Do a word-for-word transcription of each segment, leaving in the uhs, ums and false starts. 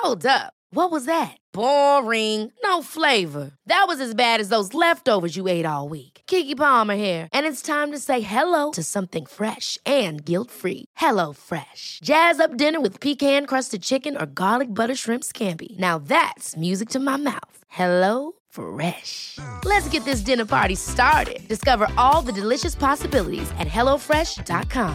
Hold up. What was that? Boring. No flavor. That was as bad as those leftovers you ate all week. Keke Palmer here, and it's time to say hello to something fresh and guilt-free. Hello Fresh. Jazz up dinner with pecan-crusted chicken or garlic butter shrimp scampi. Now that's music to my mouth. Hello Fresh. Let's get this dinner party started. Discover all the delicious possibilities at hello fresh dot com.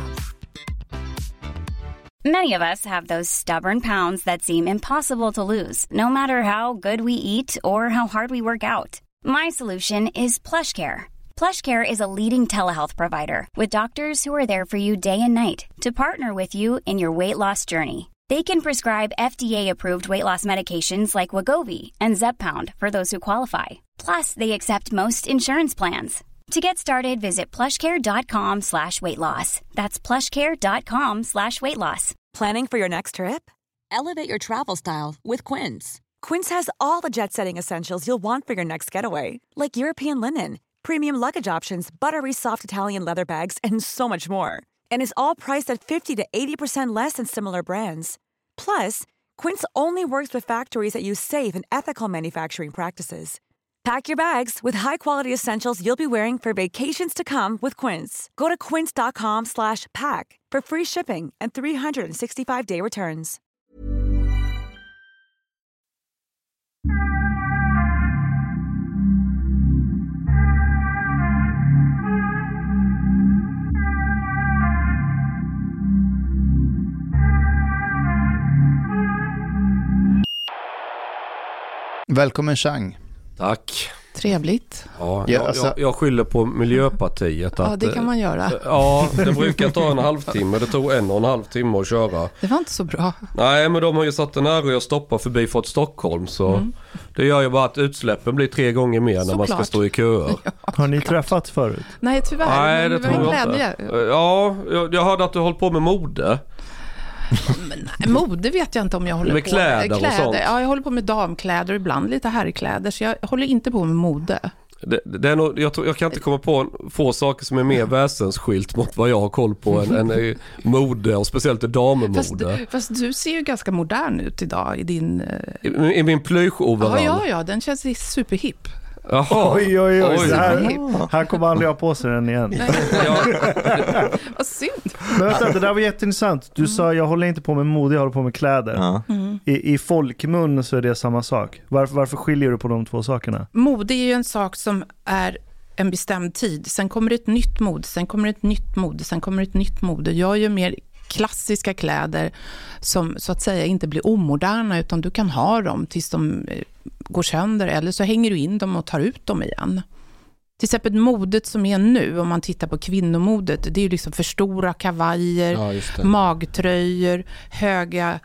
Many of us have those stubborn pounds that seem impossible to lose, no matter how good we eat or how hard we work out. My solution is PlushCare. PlushCare is a leading telehealth provider with doctors who are there for you day and night to partner with you in your weight loss journey. They can prescribe F D A-approved weight loss medications like Wegovy and Zepbound for those who qualify. Plus, they accept most insurance plans. To get started, visit plushcare.com slash weight loss. That's plushcare.com slash weight loss. Planning for your next trip? Elevate your travel style with Quince. Quince has all the jet-setting essentials you'll want for your next getaway, like European linen, premium luggage options, buttery soft Italian leather bags, and so much more. And is all priced at fifty to eighty percent less than similar brands. Plus, Quince only works with factories that use safe and ethical manufacturing practices. Pack your bags with high-quality essentials you'll be wearing for vacations to come with Quince. Go to quince.com slash pack for free shipping and three sixty-five day returns. Välkommen Chang. Tack. Trevligt. Ja, ja, jag, alltså... jag, jag skyller på Miljöpartiet. Att, ja, det kan man göra. Ja, det brukar ta en halvtimme. Det tog en och en halv timme att köra. Det var inte så bra. Nej, men de har ju satt en ära och stoppa förbi Fort Stockholm. Så mm. det gör ju bara att utsläppen blir tre gånger mer så när man klart. ska stå i köer. Ja, har ni träffats förut? Nej, tyvärr. Nej, det det var en glädje. Ja, jag, jag hörde att du håller på med mode. Men, nej, mode vet jag inte om jag håller med på kläder med. Kläder och sånt. Ja, jag håller på med damkläder och ibland lite herrkläder. Så jag håller inte på med mode. Det, det är nog, jag, tror, jag kan inte komma på en, få saker som är mer väsensskilt mot vad jag har koll på än, än mode och speciellt damemode. Fast, fast du ser ju ganska modern ut idag i din... I, i min plysch-overall. Ja, ja, ja, den känns superhipp. Jaha. Oj, oj, oj. oj. Här, här kommer aldrig ha på sig den igen. Ja. Vad synd. Men vänta, det där var jätteintressant. Du mm. sa, jag håller inte på med mode, jag håller på med kläder. Ja. Mm. I, I folkmun så är det samma sak. Varför, varför skiljer du på de två sakerna? Mode är ju en sak som är en bestämd tid. Sen kommer det ett nytt mode, sen kommer det ett nytt mode, sen kommer det ett nytt mode. Jag gör mer klassiska kläder som så att säga inte blir omoderna, utan du kan ha dem tills de går sönder, eller så hänger du in dem och tar ut dem igen. Till exempel modet som är nu, om man tittar på kvinnomodet, det är ju liksom för stora kavajer, ja, magtröjor, höga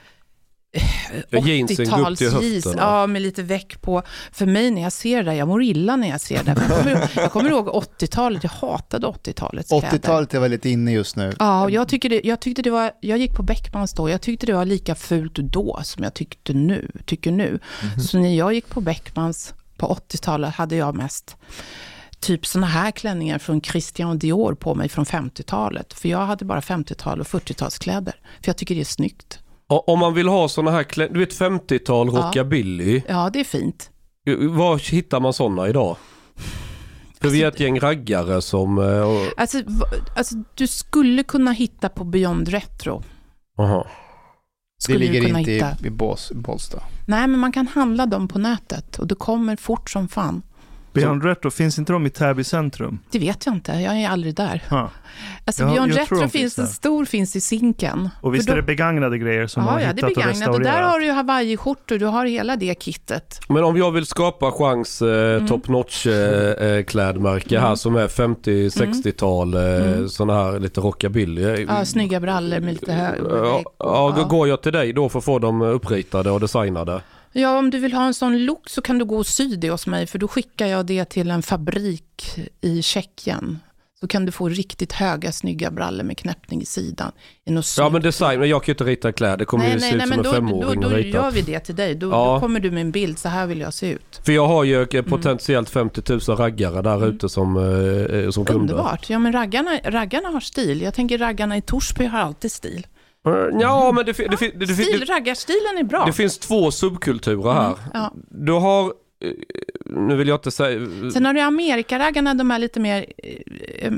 åttio-tals jeans, ja, med lite väck på. För mig när jag ser det, jag mår illa när jag ser det. Jag kommer, jag kommer ihåg åttio-talet, jag hatade åttio-talets kläder. åttio-talet är väl lite inne just nu. Ja, och jag tycker det, jag tyckte det var, jag gick på Beckmans då, jag tyckte det var lika fult då som jag tyckte nu, tycker nu. Mm-hmm. Så när jag gick på Beckmans på åttio-talet hade jag mest typ såna här klänningar från Christian Dior på mig från femtio-talet. För jag hade bara femtio-tal och fyrtio-talskläder. För jag tycker det är snyggt. Om man vill ha såna här kläder, du vet femtio-tal rockabilly. Ja, det är fint. Var hittar man såna idag? För alltså, vi är ett gäng raggare som... Och... Alltså, alltså, du skulle kunna hitta på Beyond Retro. Aha. Det ligger inte hitta. i, i Bålsta. Nej, men man kan handla dem på nätet. Och det kommer fort som fan. Beyond Retro, finns inte de i Täby centrum? Det vet jag inte, jag är aldrig där. Ha. Alltså jag, Beyond jag Retro finns, finns en stor, finns i Zinken. Och visst då... är det begagnade grejer som ja, har ja, hittat det är begagnade. och restaurerat. Och där har du ju Hawaii-skjortor, du har hela det kittet. Men om jag vill skapa chans eh, mm. top-notch eh, klädmärke mm. här som är femtio-sextio-tal, eh, mm. sådana här lite rockabilly. Ja, snygga brallor med lite hög. Ja, ja, ja, går jag till dig då för att få dem uppritade och designade? Ja, om du vill ha en sån look så kan du gå och sy det hos mig, för då skickar jag det till en fabrik i Tjeckien. Så kan du få riktigt höga, snygga brallor med knäppning i sidan. Ja, men design, men jag kan ju inte rita kläder. Det kommer nej, ju nej, se nej, ut som en då, femåring. Då, då, då gör vi det till dig. Då, ja. då kommer du med en bild, så här vill jag se ut. För jag har ju potentiellt femtio tusen raggare där mm. ute som, eh, som kunder. Underbart. Ja, men raggarna, raggarna har stil. Jag tänker raggarna i Torsby har alltid stil. Uh, ja, men det, det, det, det, det, Stil, raggarstilen är bra. Det finns två subkulturer här. Mm, ja. Du har, nu vill jag inte säga... Sen har du Amerikaraggarna, de är lite mer äh,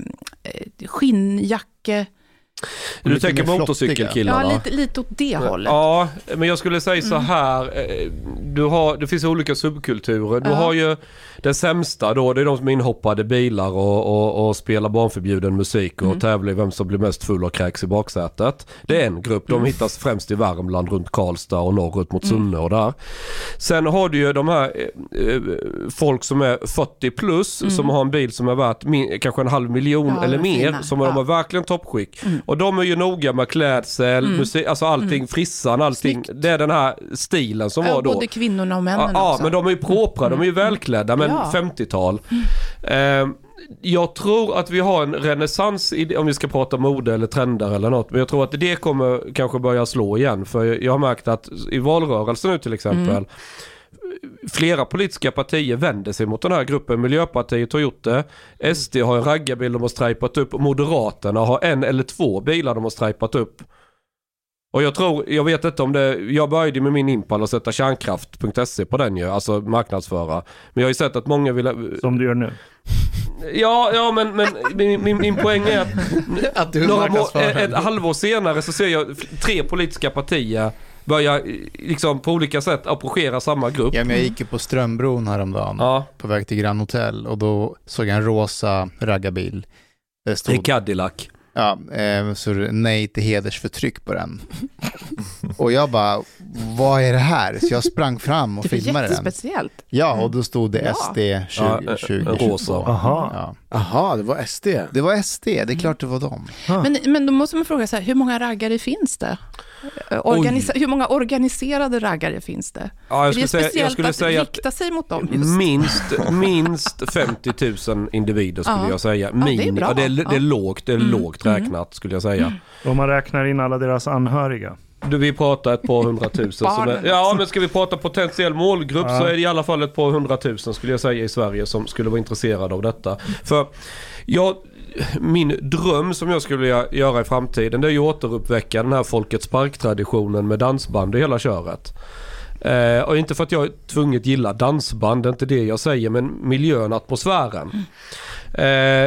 skinnjacke... Du tänker motorcykelkillarna? Ja, lite, lite åt det hållet. Ja, men jag skulle säga så här. Du har, det finns olika subkulturer. Du ja. har ju den sämsta då, det är de som är inhoppade bilar och, och, och spelar barnförbjuden musik och mm. tävlar i vem som blir mest full och kräks i baksätet. Det är en grupp, de mm. hittas främst i Värmland, runt Karlstad och norrut mot Sunne och där. Sen har du ju de här eh, folk som är fyrtio plus mm. som har en bil som är värt min, kanske en halv miljon ja, eller mer, fina. som ja. de har verkligen toppskick. Mm. Och de är ju noga med klädsel, mm. musik, alltså allting, mm. frissan, allting. Snyggt. Det är den här stilen som ja, var då. Både kvinnorna och männen ja, också. Ja, men de är ju propra, de är ju välklädda, men ja. femtiotal. Mm. Eh, jag tror att vi har en renässans i, om vi ska prata mode eller trender eller något, men jag tror att det kommer kanske börja slå igen, för jag har märkt att i valrörelsen nu till exempel mm. flera politiska partier vänder sig mot den här gruppen. Miljöpartiet har gjort det. S D har en raggarbil de har strejpat upp. Moderaterna har en eller två bilar de har strejpat upp. Och jag tror, jag vet inte om det, jag började med min Impala och sätta kärnkraft punkt se på den ju, alltså marknadsföra. Men jag har ju sett att många vill... Som du gör nu. Ja, ja men, men min, min, min poäng är att, att du några må, ett, ett halvår senare så ser jag tre politiska partier börja liksom på olika sätt approchera samma grupp. Ja, men jag gick ju på Strömbron häromdagen ja. på väg till Grand Hotel och då såg jag en rosa raggarbil. Det stod Cadillac. Ja, eh, så nej till hedersförtryck på den. Och jag bara, vad är det här? Så jag sprang fram och filmade den. Det är jättespeciellt. Ja, och då stod det ja. S D tjugo tjugo. Ja, rosa. Aha. Ja. Aha, det var S D. Det var S D, det är klart det var dem. Men, men då måste man fråga så här, hur många raggare finns det? Organisa- hur många organiserade raggare finns det? Ja, jag det är säga, speciellt jag skulle att säga rikta sig mot dem just. Minst, minst femtio tusen individer skulle ja. jag säga. Min, ja, det är bra. Ja, det, är, det är lågt, det är mm. lågt räknat skulle jag säga. Mm. Om man räknar in alla deras anhöriga. Du, vi pratar ett par hundratusen. som är, ja, men ska vi prata potentiell målgrupp ja. så är det i alla fall ett par hundratusen skulle jag säga i Sverige som skulle vara intresserade av detta. För jag... Min dröm som jag skulle göra i framtiden, det är ju återuppväcka den här Folkets park-traditionen med dansband och hela köret. Eh, och inte för att jag tvunget gillar dansband, det är inte det jag säger, men miljön, atmosfären. Eh,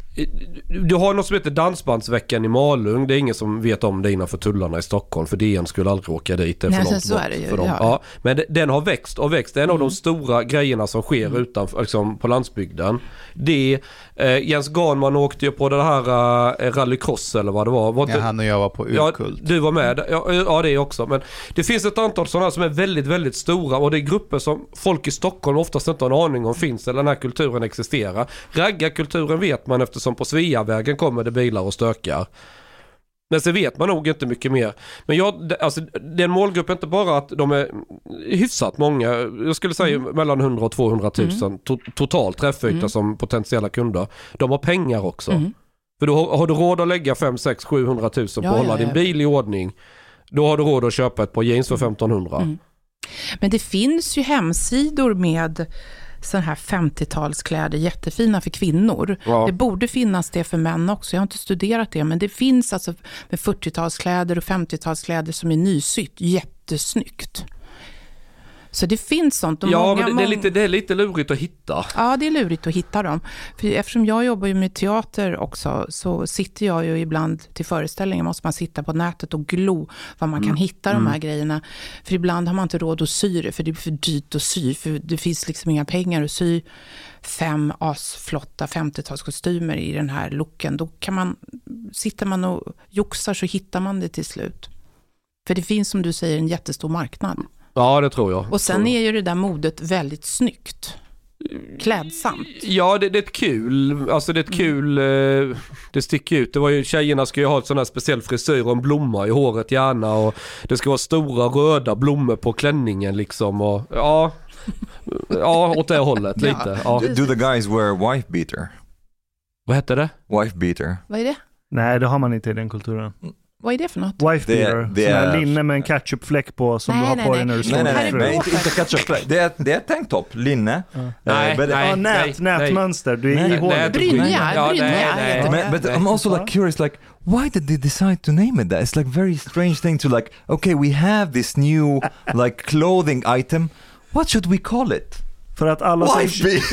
du har något som heter Dansbandsveckan i Malung. Det är ingen som vet om det innanför tullarna i Stockholm, för D N skulle aldrig åka dit. Det är för Nej, långt så är det ju, för dem. Ja. Ja, men det, den har växt och växt. Det är en mm. av de stora grejerna som sker mm. utanför, liksom, på landsbygden. Det, eh, Jens Garnman åkte ju på det här eh, rallycross eller vad det var. var ja, han och jag var på Urkult. Ja, du var med. Ja, ja, det också. Men det finns ett antal sådana som är väldigt, väldigt stora, och det är grupper som folk i Stockholm oftast inte har en aning om finns eller den här kulturen existerar. Raggarkulturen vet man eftersom som på Sveavägen kommer det bilar och stökar. Men så vet man nog inte mycket mer. Men jag, alltså, den målgruppen är inte bara att de är hyfsat många. Jag skulle säga mm. mellan hundra och tvåhundratusen mm. to- totalt träffyta mm. som potentiella kunder. De har pengar också. Mm. För då har, har du råd att lägga fem, sex, sjuhundratusen på att hålla ja, ja. din bil i ordning. Då har du råd att köpa ett par jeans för femtonhundra. Mm. Men det finns ju hemsidor med sån här femtiotalskläder, jättefina för kvinnor. Ja. Det borde finnas det för män också. Jag har inte studerat det, men det finns alltså med fyrtiotalskläder och femtiotalskläder som är nysytt. Jättesnyggt. Så det finns sånt. Och ja, många, men det, det, är lite, det är lite lurigt att hitta. Ja, det är lurigt att hitta dem. För eftersom jag jobbar ju med teater också, så sitter jag ju ibland till föreställningar. Måste man sitta på nätet och glo vad man mm. kan hitta de här mm. grejerna. För ibland har man inte råd att sy det, för det är för dyrt att sy. För det finns liksom inga pengar att sy fem asflotta femtiotalskostymer i den här looken. Då kan man, sitter man och joxar så hittar man det till slut. För det finns, som du säger, en jättestor marknad. Ja, det tror jag. Och sen är ju det där modet väldigt snyggt. Klädsamt. Ja, det, det är ett kul. Alltså det är ett kul. Eh, det sticker ut. Det var ju, tjejerna ska ju ha ett sån här speciell frisyr och en blomma i håret gärna. Och det ska vara stora röda blommor på klänningen liksom. Och, ja, ja, åt det hållet lite. Ja. Do, do the guys wear wife beater? Vad heter det? Wife beater. Vad är det? Nej, det har man inte i den kulturen. Vad är det för något? Wife beater. Det, det är linne med en ketchupfläck på som nej, du har nej, på dig när du slår nej, nej, nej, nej, inte, inte ketchupfläck. Det är, det är tanktopp, linne. Ja. Uh, nej, but, nej, ah, nät, nej, nätmönster. Du är i hålet. Brynja, ja, brynja. But, but I'm also like curious, like, why did they decide to name it that? It's like very strange thing to like, okay, we have this new like clothing item. What should we call it? För att alla som,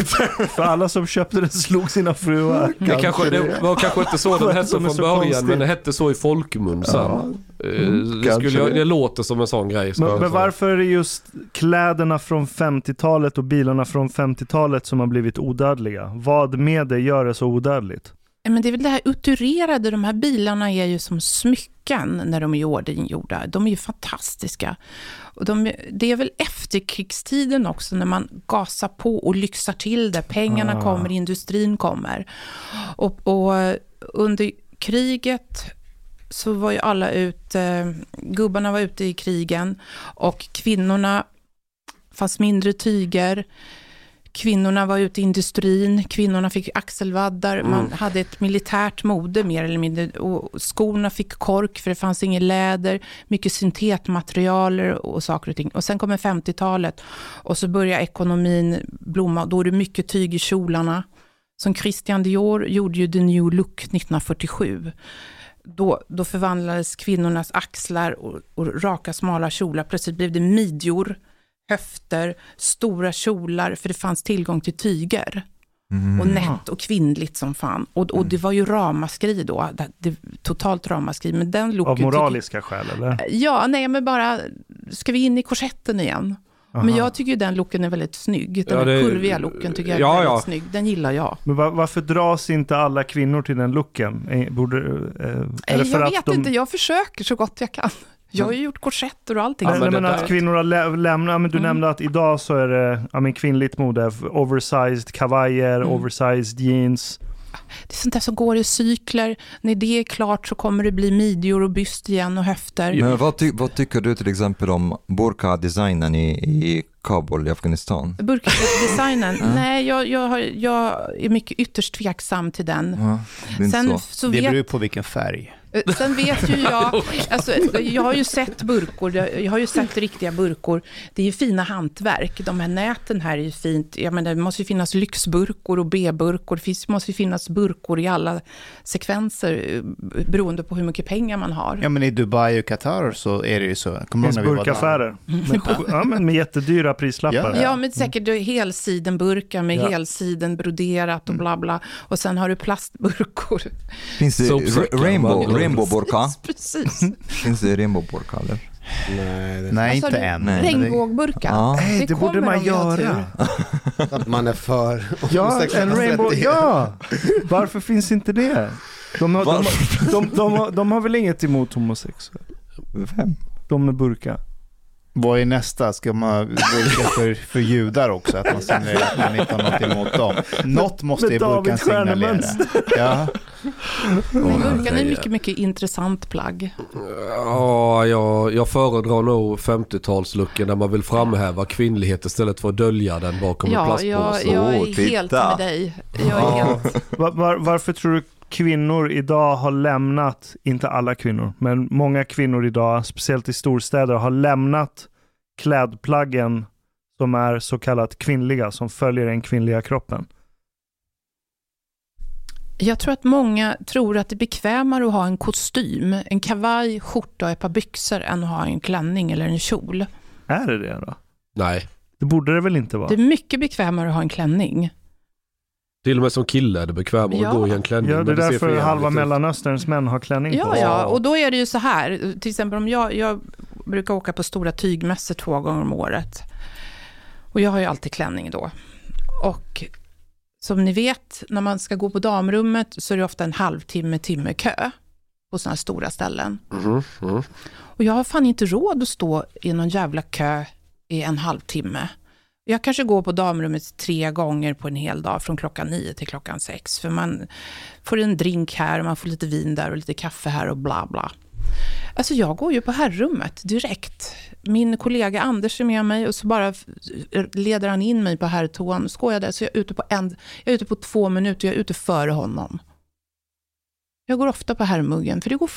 för alla som köpte den slog sina fruar. Det, kanske, det var kanske inte så den hette från början, konstigt. Men det hette så i folkmun sen. Ja. Mm, det, skulle, det låter som en sån grej. Men, men varför är det just kläderna från femtiotalet och bilarna från femtiotalet som har blivit odödliga? Vad med det gör det så odödligt? Men det är väl det här uturerade, de här bilarna är ju som smycken när de är ordingjorda. De är ju fantastiska. Och de, det är väl efterkrigstiden också när man gasar på och lyxar till det. Pengarna ah. kommer, industrin kommer. Och, och under kriget så var ju alla ute, gubbarna var ute i krigen och kvinnorna fanns mindre tyger. Kvinnorna var ute i industrin, kvinnorna fick axelvaddar, mm. man hade ett militärt mode mer eller mindre och skorna fick kork för det fanns ingen läder, mycket syntetmaterialer och saker och ting. Och sen kommer femtiotalet och så börjar ekonomin blomma och då är det mycket tyg i kjolarna. Som Christian Dior gjorde ju The New Look nittonhundrafyrtiosju. Då, då förvandlades kvinnornas axlar och, och raka smala kjolar, plötsligt blev det midjor, höfter, stora kjolar för det fanns tillgång till tyger mm. och nätt och kvinnligt som fan och, och det var ju ramaskri då det, det, totalt ramaskri men den looken, av moraliska tycker, skäl eller? Ja, nej men bara ska vi in i korsetten igen. Aha. Men jag tycker ju den looken är väldigt snygg. Den ja, det, kurviga looken tycker jag är ja, väldigt ja. snygg. Den gillar jag. Men var, varför dras inte alla kvinnor till den looken? Borde, eh, är det för jag att vet de... inte, jag försöker så gott jag kan. Jag har ju gjort korsetter och allting. Ja, men, men att kvinnor har lä- lämnat, men du mm. nämnde att idag så är det ja, men kvinnligt mode, oversized kavajer, mm. oversized jeans. Det är sånt där som går i cykler. När det är klart så kommer det bli midjor och byst igen och höfter. Men vad, ty- vad tycker du till exempel om burka-designen i, i Kabul i Afghanistan? Burka-designen? mm. Nej, jag, jag, har, jag är mycket ytterst tveksam till den. Ja, det, Sen, så. Så det vet... beror på vilken färg. Sen vet ju jag, alltså, jag har ju sett burkor, jag har ju sett riktiga burkor. Det är ju fina hantverk. De här näten här är ju fint. Jag menar, det måste ju finnas lyxburkor och B-burkor. Det måste ju finnas burkor i alla sekvenser beroende på hur mycket pengar man har. Ja, men i Dubai och Qatar så är det ju så. Kommer det finns burkaffärer. Med, ja, men med jättedyra prislappar. Ja, ja men säkert mm. helsidenburkar med ja. helsiden broderat och bla bla. Och sen har du plastburkor. Finns det r- rainbow? Rainbow burka? Precis. Finns det rainbow burka eller? Nej, det... Nej inte än. Regnbågburka. Ja. Nej, det, det borde man göra. Att man är för... Ja, en rainbow. Ja. Varför finns inte det? De har, de, de, de, de, de har väl inget emot homosexuella? Vem? De med burka. Vad är nästa? Ska man burka för, för judar också? Att man signalerar att man inte har något emot dem. Något måste ju burkan signalera. Ja. Men burkan är mycket, mycket intressant plagg. Ja, jag, jag föredrar nog femtiotalslucken där man vill framhäva kvinnlighet istället för att dölja den bakom ja, en plastpåse. Ja, jag är oh, helt med dig. Jag är ja. helt... var, var, varför tror du kvinnor idag har lämnat, inte alla kvinnor, men många kvinnor idag, speciellt i storstäder, har lämnat klädplaggen som är så kallat kvinnliga, som följer den kvinnliga kroppen? Jag tror att många tror att det är bekvämare att ha en kostym, en kavaj, skjorta och ett par byxor än att ha en klänning eller en kjol. Är det det då? Nej. Det borde det väl inte vara? Det är mycket bekvämare att ha en klänning. Till och med som kille är det bekvämare ja. att gå i en klänning. Ja, det är därför halva Mellanösterns män har klänning ja, på. Ja, och då är det ju så här. Till exempel om jag, jag brukar åka på stora tygmässor två gånger om året. Och jag har ju alltid klänning då. Och som ni vet, när man ska gå på damrummet så är det ofta en halvtimme, timme kö på sådana stora ställen. Mm, mm. Och jag har fan inte råd att stå i någon jävla kö i en halvtimme. Jag kanske går på damrummet tre gånger på en hel dag från klockan nio till klockan sex. För man får en drink här och man får lite vin där och lite kaffe här och bla bla. Alltså jag går ju på herrummet direkt. Min kollega Anders är med mig och så bara leder han in mig på herrtoan. Så går jag där så jag är ute på, en, jag är ute på två minuter och jag är ute före honom. Jag går ofta på herrmuggen för det går fort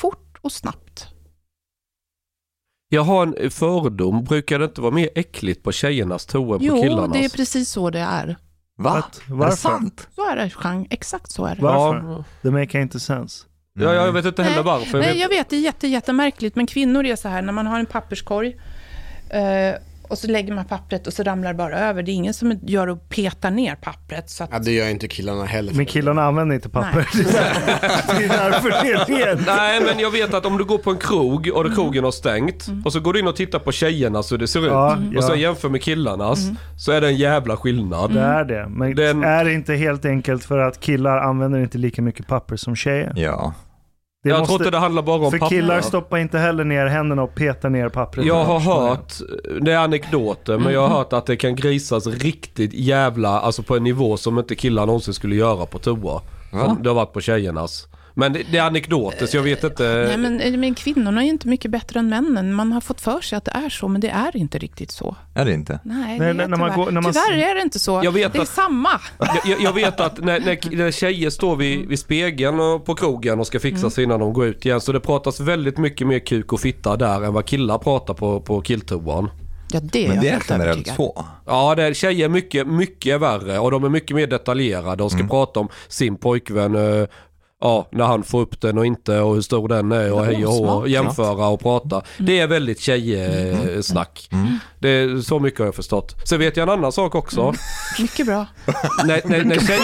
och snabbt. Jag har en fördom. Brukar det inte vara mer äckligt på tjejernas toa än på killarnas? Jo, det är precis så det är. Va? Varför? Är det sant? Så är det, Jean. Exakt så är det. Varför? Ja. Det make inte sens. Ja, jag vet inte heller varför. Nej, jag vet... jag vet, det är jätte, jättemärkligt. Men kvinnor är så här, när man har en papperskorg eh, och så lägger man pappret och så ramlar det bara över. Det är ingen som gör och petar ner pappret. Så att... Ja, det gör inte killarna heller. Men killarna använder inte papper. Det är därför det är rent. Nej, men jag vet att om du går på en krog och krogen har stängt mm. och så går du in och tittar på tjejerna så det ser ut ja, mm. ja. och så jämför med killarnas mm. så är det en jävla skillnad. Det är det. Men Den... är det inte helt enkelt för att killar använder inte lika mycket papper som tjejer? Ja. Det jag måste, tror inte det handlar bara om för papper. killar stoppar inte heller ner händerna och petar ner pappret. Jag har hört, det är anekdoter, men Mm. jag har hört att det kan grisas riktigt jävla, alltså på en nivå som inte killar någonsin skulle göra på toa. Va? Det har varit på tjejernas. Men det, det är anekdoter, så jag vet inte. Nej, men, men kvinnorna är inte mycket bättre än männen. Man har fått för sig att det är så, men det är inte riktigt så. Är det inte? Nej, Nej, det är när man tyvärr. går- när man- tyvärr är det inte så. Jag vet det är att- samma. Jag, jag vet att när, när, när tjejer står vid, vid spegeln och på krogen och ska fixa Mm. sig innan de går ut igen, så det pratas väldigt mycket mer kuk och fitta där än vad killar pratar på, på killtoan. Ja, det är Men jag det är helt generellt övertygad. så. Ja, det är, tjejer är mycket, mycket värre och de är mycket mer detaljerade och ska Mm. prata om sin pojkvän, eh, ja, när han får upp den och inte och hur stor den är och Ja, hej och hå, smart. jämföra och prata. Det är väldigt tjejsnack. Mm. Det är så mycket har jag förstått. Sen vet jag en annan sak också. Mycket bra. när, när, när tjej...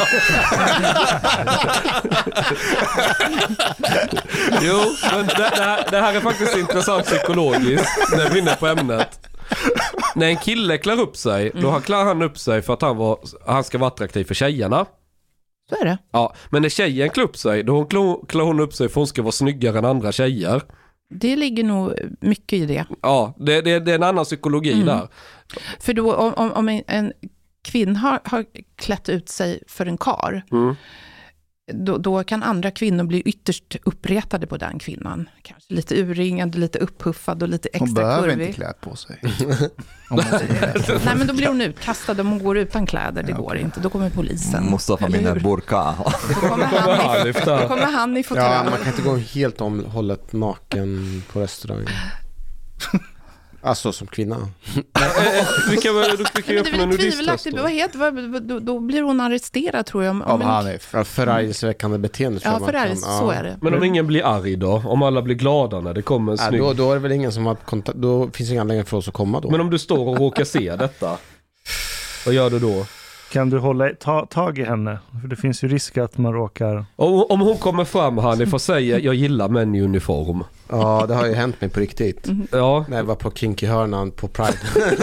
Jo, men det, det, här, det här är faktiskt intressant psykologiskt när vi är inne på ämnet. När en kille klär upp sig, då klär han upp sig för att han, var, han ska vara attraktiv för tjejerna. Så är det. Ja, men när tjejen klär upp sig, då klär, klär hon upp sig för hon ska vara snyggare än andra tjejer. Det ligger nog mycket i det. Ja, det, det, det är en annan psykologi Mm. där. För då, om, om- om en, en kvinna har, har klätt ut sig för en kar, Mm. då, då kan andra kvinnor bli ytterst uppretade på den kvinnan. Kanske lite urringad, lite upphuffad och lite Hon extra behöver kurvig. inte klä på sig. Om hon så- Nej, men då blir hon utkastad om hon går utan kläder. Det Ja, går okej. inte. Då kommer polisen. Mustafa Eller mina hur? burka. Då kommer han i, då kommer han i Ja, fåtölj. man kan inte gå helt om hållet naken på restaurang. Alltså som kvinna. Vi kan väl vi kan Men det öppna är en väl nudisttest tvivelaktigt. då. Vad heter, vad, då, då blir hon arresterad, tror jag. Om, Av om en- Hanif. Ja, förargelseväckande beteende tror Ja, jag man förargelse, kan. så Ja. är det. Men om ingen blir arg då? Om alla blir glada när det kommer en Ja, snygg... då, då är det väl ingen som har kontakt. Då finns ingen anledning för oss att komma då. Men om du står och råkar se detta, vad gör du då? Kan du hålla ta, tag i henne? För det finns ju risk att man råkar... Om, om hon kommer fram här, ni får säga jag gillar män i uniform. Ja, det har ju hänt mig på riktigt. Ja. När jag var på Kinky-hörnan på Pride.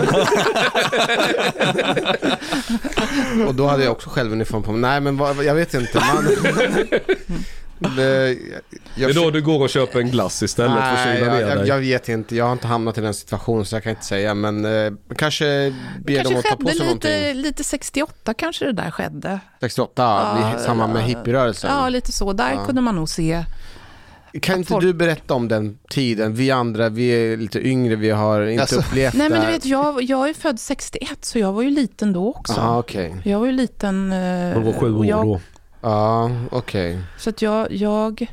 Och då hade jag också själv uniform på mig. Nej, men vad, jag vet inte. Man... det, Det är då du går och köper en glass istället för att Nej, kyla ner jag, jag, dig. jag vet inte. Jag har inte hamnat i den situationen så jag kan inte säga. Men eh, kanske ber kanske dem att ta på sig skedde lite, någonting. lite sextioåtta kanske det där skedde. sextioåtta, Ja, i samband med ja. hippierörelsen. Ja, lite så. Där Ja. kunde man nog se. Kan att inte folk- du berätta om den tiden? Vi andra, vi är lite yngre, vi har inte Alltså. upplevt Nej, men det. du vet, jag, jag är född sextioett, så jag var ju liten då också. Ja, okej. Jag var ju liten. eh, Hon var sju och år jag, då. Ja, okej. Så att jag, jag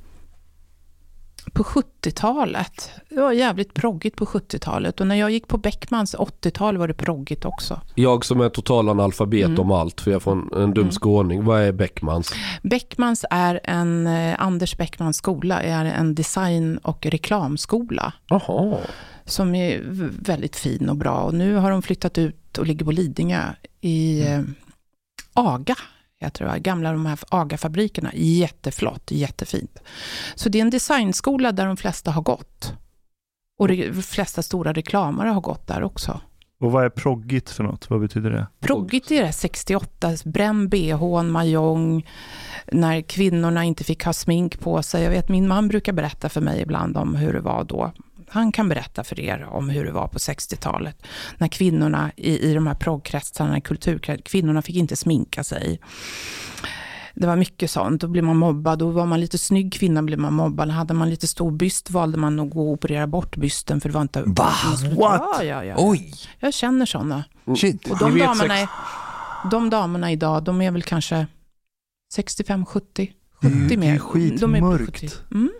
på sjuttiotalet, det var jävligt proggigt på sjuttiotalet. Och när jag gick på Beckmans åttiotal var det proggigt också. Jag som är total analfabet Mm. om allt, för jag är från en dum Mm. skåning. Vad är Beckmans? Beckmans är en, eh, Anders Beckmans skola är en design- och reklamskola Jaha. som är v- väldigt fin och bra. Och nu har de flyttat ut och ligger på Lidingö i eh, Aga. Jag tror jag, gamla de här Aga-fabrikerna. Jätteflott, jättefint. Så det är en designskola där de flesta har gått. Och de flesta stora reklamare har gått där också. Och vad är proggigt för något? Vad betyder det? Proggigt är det sextioåtta, bränn B H, majong, när kvinnorna inte fick ha smink på sig. Jag vet, min man brukar berätta för mig ibland om hur det var då. Han kan berätta för er om hur det var på sextiotalet. När kvinnorna i, i de här proggkretsarna, kulturkretsarna, kvinnorna fick inte sminka sig. Det var mycket sånt. Då blev man mobbad. Då var man lite snygg kvinna blev man mobbad. Hade man lite stor byst valde man att gå och operera bort bysten. För det var inte... Va? What? Ja, ja, ja. Oj! Jag känner såna. Shit. Och de Ni vet damerna, sex- är, de damerna idag, de är väl kanske sextiofem sjuttio. sjuttio Det är mer. De är på skitmörkt. sjuttio. Mm.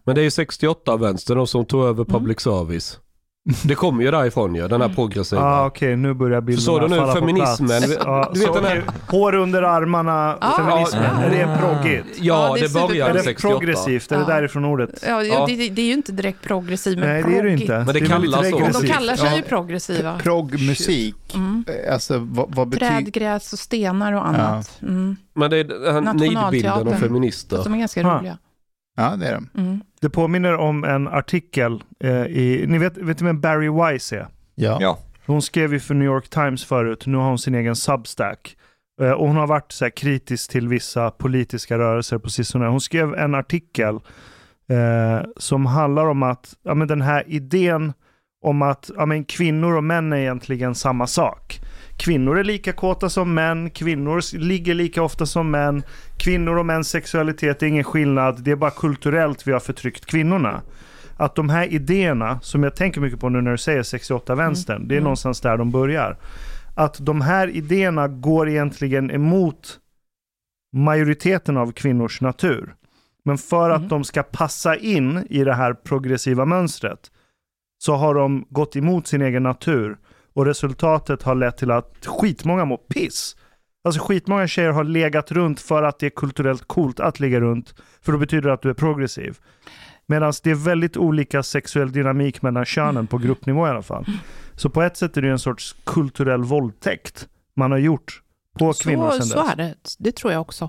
Men det är ju sextioåtta-vänstern som tog över public Mm. service. Det kommer ju därifrån ju, den här progressiva. Ja, ah, okej, okay, nu börjar bilderna så du nu falla feminismen? på plats. Ja, du vet den här... Hår under armarna, ah, feminismen. Ja, är det proggigt? Ja, ja, det, det börjar är sextioåtta. Är det progressivt? Är det därifrån ordet? Ja, ja. Det, det är ju inte direkt progressiv, men nej, det är det inte. Men det, det kallas så. De kallar sig ja. ju progressiva. Proggmusik. Mm. Alltså, vad, vad betyder... Trädgräs och stenar och annat. Ja. Mm. Men det är den här nidbilden av feminister. De är ganska ha. roliga. Ja, det är de. Mm. Det påminner om en artikel eh, i... Ni vet, vet ni vem Barry Weiss är? Ja. ja. Hon skrev ju för New York Times förut. Nu har hon sin egen Substack. Eh, och hon har varit så här kritisk till vissa politiska rörelser på sistone. Hon skrev en artikel eh, som handlar om att ja, men den här idén om att ja, men kvinnor och män är egentligen samma sak. Kvinnor är lika kåta som män. Kvinnor ligger lika ofta som män. Kvinnor och mäns sexualitet är ingen skillnad. Det är bara kulturellt vi har förtryckt kvinnorna. Att de här idéerna, som jag tänker mycket på nu när du säger sextioåtta-vänstern, mm. det är mm. någonstans där de börjar. Att de här idéerna går egentligen emot majoriteten av kvinnors natur. Men för att mm. de ska passa in i det här progressiva mönstret så har de gått emot sin egen natur. Och resultatet har lett till att skitmånga mår piss. Alltså skitmånga tjejer har legat runt för att det är kulturellt coolt att ligga runt. För då betyder det att du är progressiv. Medan det är väldigt olika sexuell dynamik mellan könen på gruppnivå i alla fall. Så på ett sätt är det en sorts kulturell våldtäkt man har gjort på så, kvinnor sedan så dess. är det. Det tror jag också.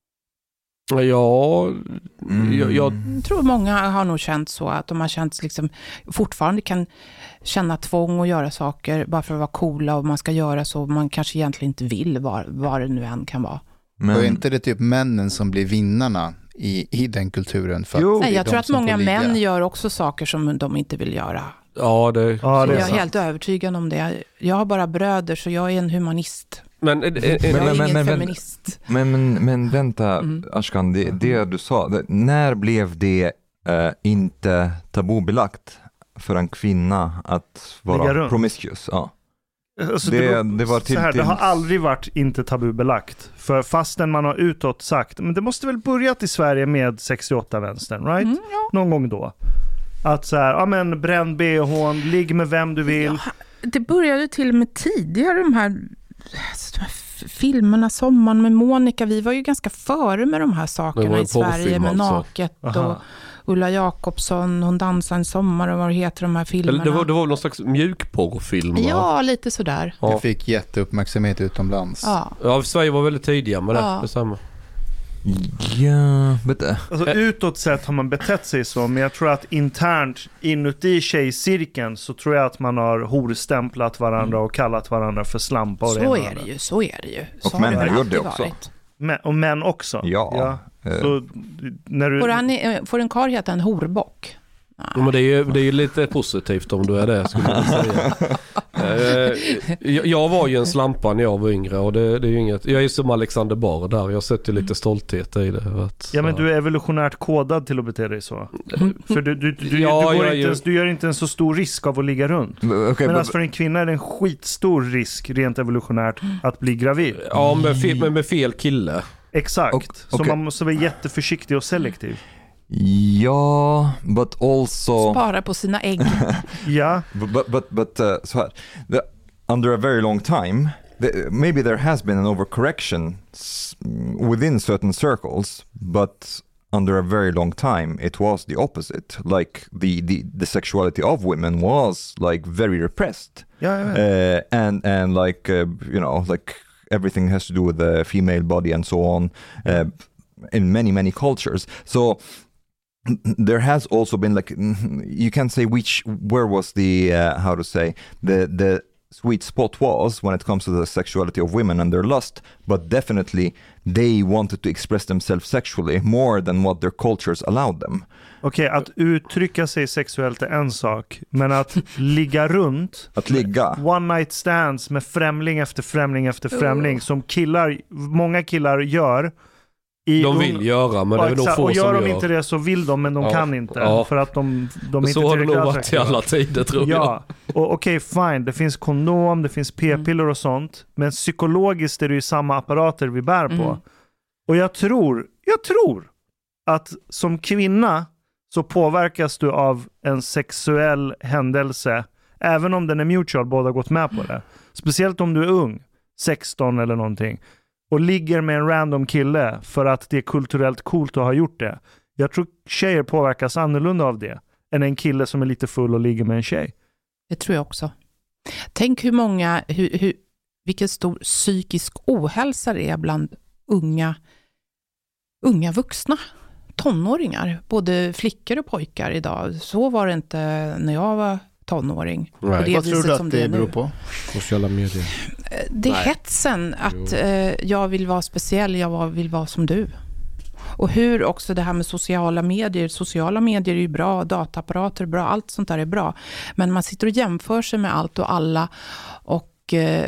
Ja, mm. jag, jag... jag tror många har nog känt så att de har känt liksom fortfarande kan känna tvång att göra saker bara för att vara coola och man ska göra så man kanske egentligen inte vill vad, vad det nu än kan vara. Men och är inte det typ männen som blir vinnarna i, i den kulturen? För jo, Nej, jag tror att många män gör också saker som de inte vill göra. Ja, det, ja, det är jag är sant. helt övertygad om det. Jag har bara bröder så jag är en humanist. Men, är, är, är, jag är men, ingen men, feminist. Men, men, men vänta, Mm. Ashkan, det, det du sa, det, när blev det eh, inte tabubelagt för en kvinna att vara promiscuous? Ja. Alltså det, det, det, var till, så här, till... det har aldrig varit inte tabubelagt. För fastän man har utåt sagt, men det måste väl börjat i Sverige med sextioåtta-vänstern, right? Mm, ja. Någon gång då. Att så här, ja men bränn B H, ligg med vem du vill. Ja, det började till och med tidigare de här, de här filmerna, Sommaren med Monica. Vi var ju ganska före med de här sakerna i Sverige med alltså. Naket Aha. och Ulla Jakobsson, hon dansar en sommar och vad heter de här filmerna? Det var, det var någon slags mjukporrfilm, va? Ja, lite sådär. Ja. Det fick jätteuppmärksamhet utomlands. Ja, ja Sverige var väldigt tidiga med det, ja. detsamma. Ja, but, uh, alltså utåt sett har man betett sig så, men jag tror att internt inuti tjejcirkeln så tror jag att man har horstämplat varandra och kallat varandra för slampa. Och så är det ju, så är det ju. Så och män har gjort det också. Men, och män också. Ja. ja. Så, när du... får, han, får en karl heta en horbock? Ja, men det är, ju, det är ju lite positivt om du är det, skulle jag säga. jag, jag var ju en slampa när jag var yngre och det, det är ju inget, jag är som Alexander Bard där, jag sätter lite stolthet i det. Att, ja, men du är evolutionärt kodad till att bete dig så. För du, du, du, ja, du, går jag, inte ens, du gör inte en så stor risk av att ligga runt. Okay, men but, alltså för en kvinna är det en skitstor risk rent evolutionärt att bli gravid. Ja, med fel, med, med fel kille. Exakt, okay. så man måste vara jätteförsiktig och selektiv. Ja, but also... Spara på sina ägg. Ja. But, but, but, but uh, så här, the, under a very long time, the, maybe there has been an overcorrection s- within certain circles, but under a very long time it was the opposite. Like the, the, the sexuality of women was like very repressed. Yeah, yeah. Uh, and, and like, uh, you know, like everything has to do with the female body and so on uh, in many, many cultures. So there has also been like, you can say which, where was the, uh, how to say, the, the sweet spot was when it comes to the sexuality of women and their lust, but definitely they wanted to express themselves sexually more than what their cultures allowed them. Okej, okay, att uttrycka sig sexuellt är en sak, men att ligga runt, att ligga, one night stands med främling efter främling efter främling, som killar, många killar gör. I de vill un- göra, men det är nog få och gör som de gör. inte det så vill de, men de ja. kan inte. Ja. För att de, de är inte så har det nog varit i alla tider, tror ja. jag. Och okej, okay, fine. Det finns kondom, det finns p-piller och sånt. Men psykologiskt är det ju samma apparater vi bär på. Mm. Och jag tror, jag tror att som kvinna så påverkas du av en sexuell händelse, även om den är mutual, båda har gått med på det. Speciellt om du är ung, sexton eller någonting, och ligger med en random kille för att det är kulturellt coolt att ha gjort det. Jag tror tjejer påverkas annorlunda av det än en kille som är lite full och ligger med en tjej. Det tror jag också. Tänk hur många, hur, hur, vilken stor psykisk ohälsa det är bland unga, unga vuxna, tonåringar, både flickor och pojkar idag. Så var det inte när jag var tonåring. På det Vad tror du att det, det beror på? Sociala medier. Det är Nej. hetsen att eh, jag vill vara speciell, jag vill vara som du. Och hur också det här med sociala medier. Sociala medier är ju bra, dataapparater är bra, allt sånt där är bra. Men man sitter och jämför sig med allt och alla. Och eh,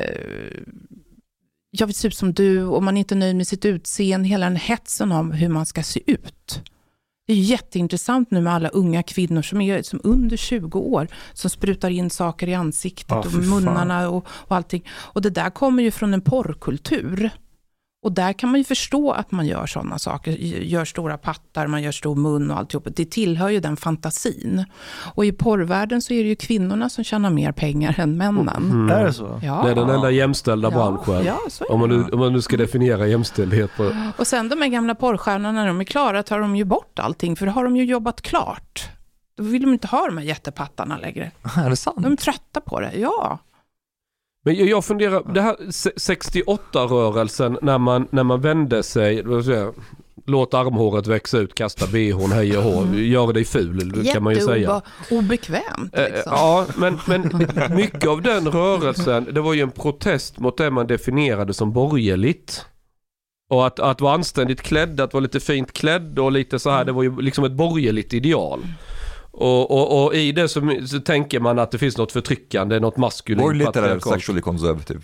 jag vill se ut som du, och man är inte nöjd med sitt utseende. Hela den hetsen om hur man ska se ut. Det är jätteintressant nu med alla unga kvinnor som är som under tjugo år som sprutar in saker i ansiktet ah, och munnarna och, och allting. Och det där kommer ju från en porrkultur. Och där kan man ju förstå att man gör sådana saker. Gör stora pattar, man gör stor mun och alltihop. Det tillhör ju den fantasin. Och i porrvärlden så är det ju kvinnorna som tjänar mer pengar än männen. Mm. Är det så? Ja. Det är den enda jämställda ja. branschen. Ja, så är om, man nu, om man nu ska definiera jämställdhet på... Och sen de här gamla porrstjärnorna, när de är klara tar de ju bort allting. För då har de ju jobbat klart. Då vill de inte ha de här jättepattarna längre. Är det sant? De är trötta på det, ja. Men jag, jag funderar, det här sextioåtta-rörelsen när man, när man vände sig, säga, låt armhåret växa ut, kasta behån, höja hår, gör dig ful, kan man ju säga. Obekvämt liksom. Ja, men, men mycket av den rörelsen, det var ju en protest mot det man definierade som borgerligt. Och att, att vara anständigt klädd, att vara lite fint klädd och lite så här, det var ju liksom ett borgerligt ideal. Och, och, och i det så, så tänker man att det finns något förtryckande, något maskulint. Borgerligt eller sexually conservative?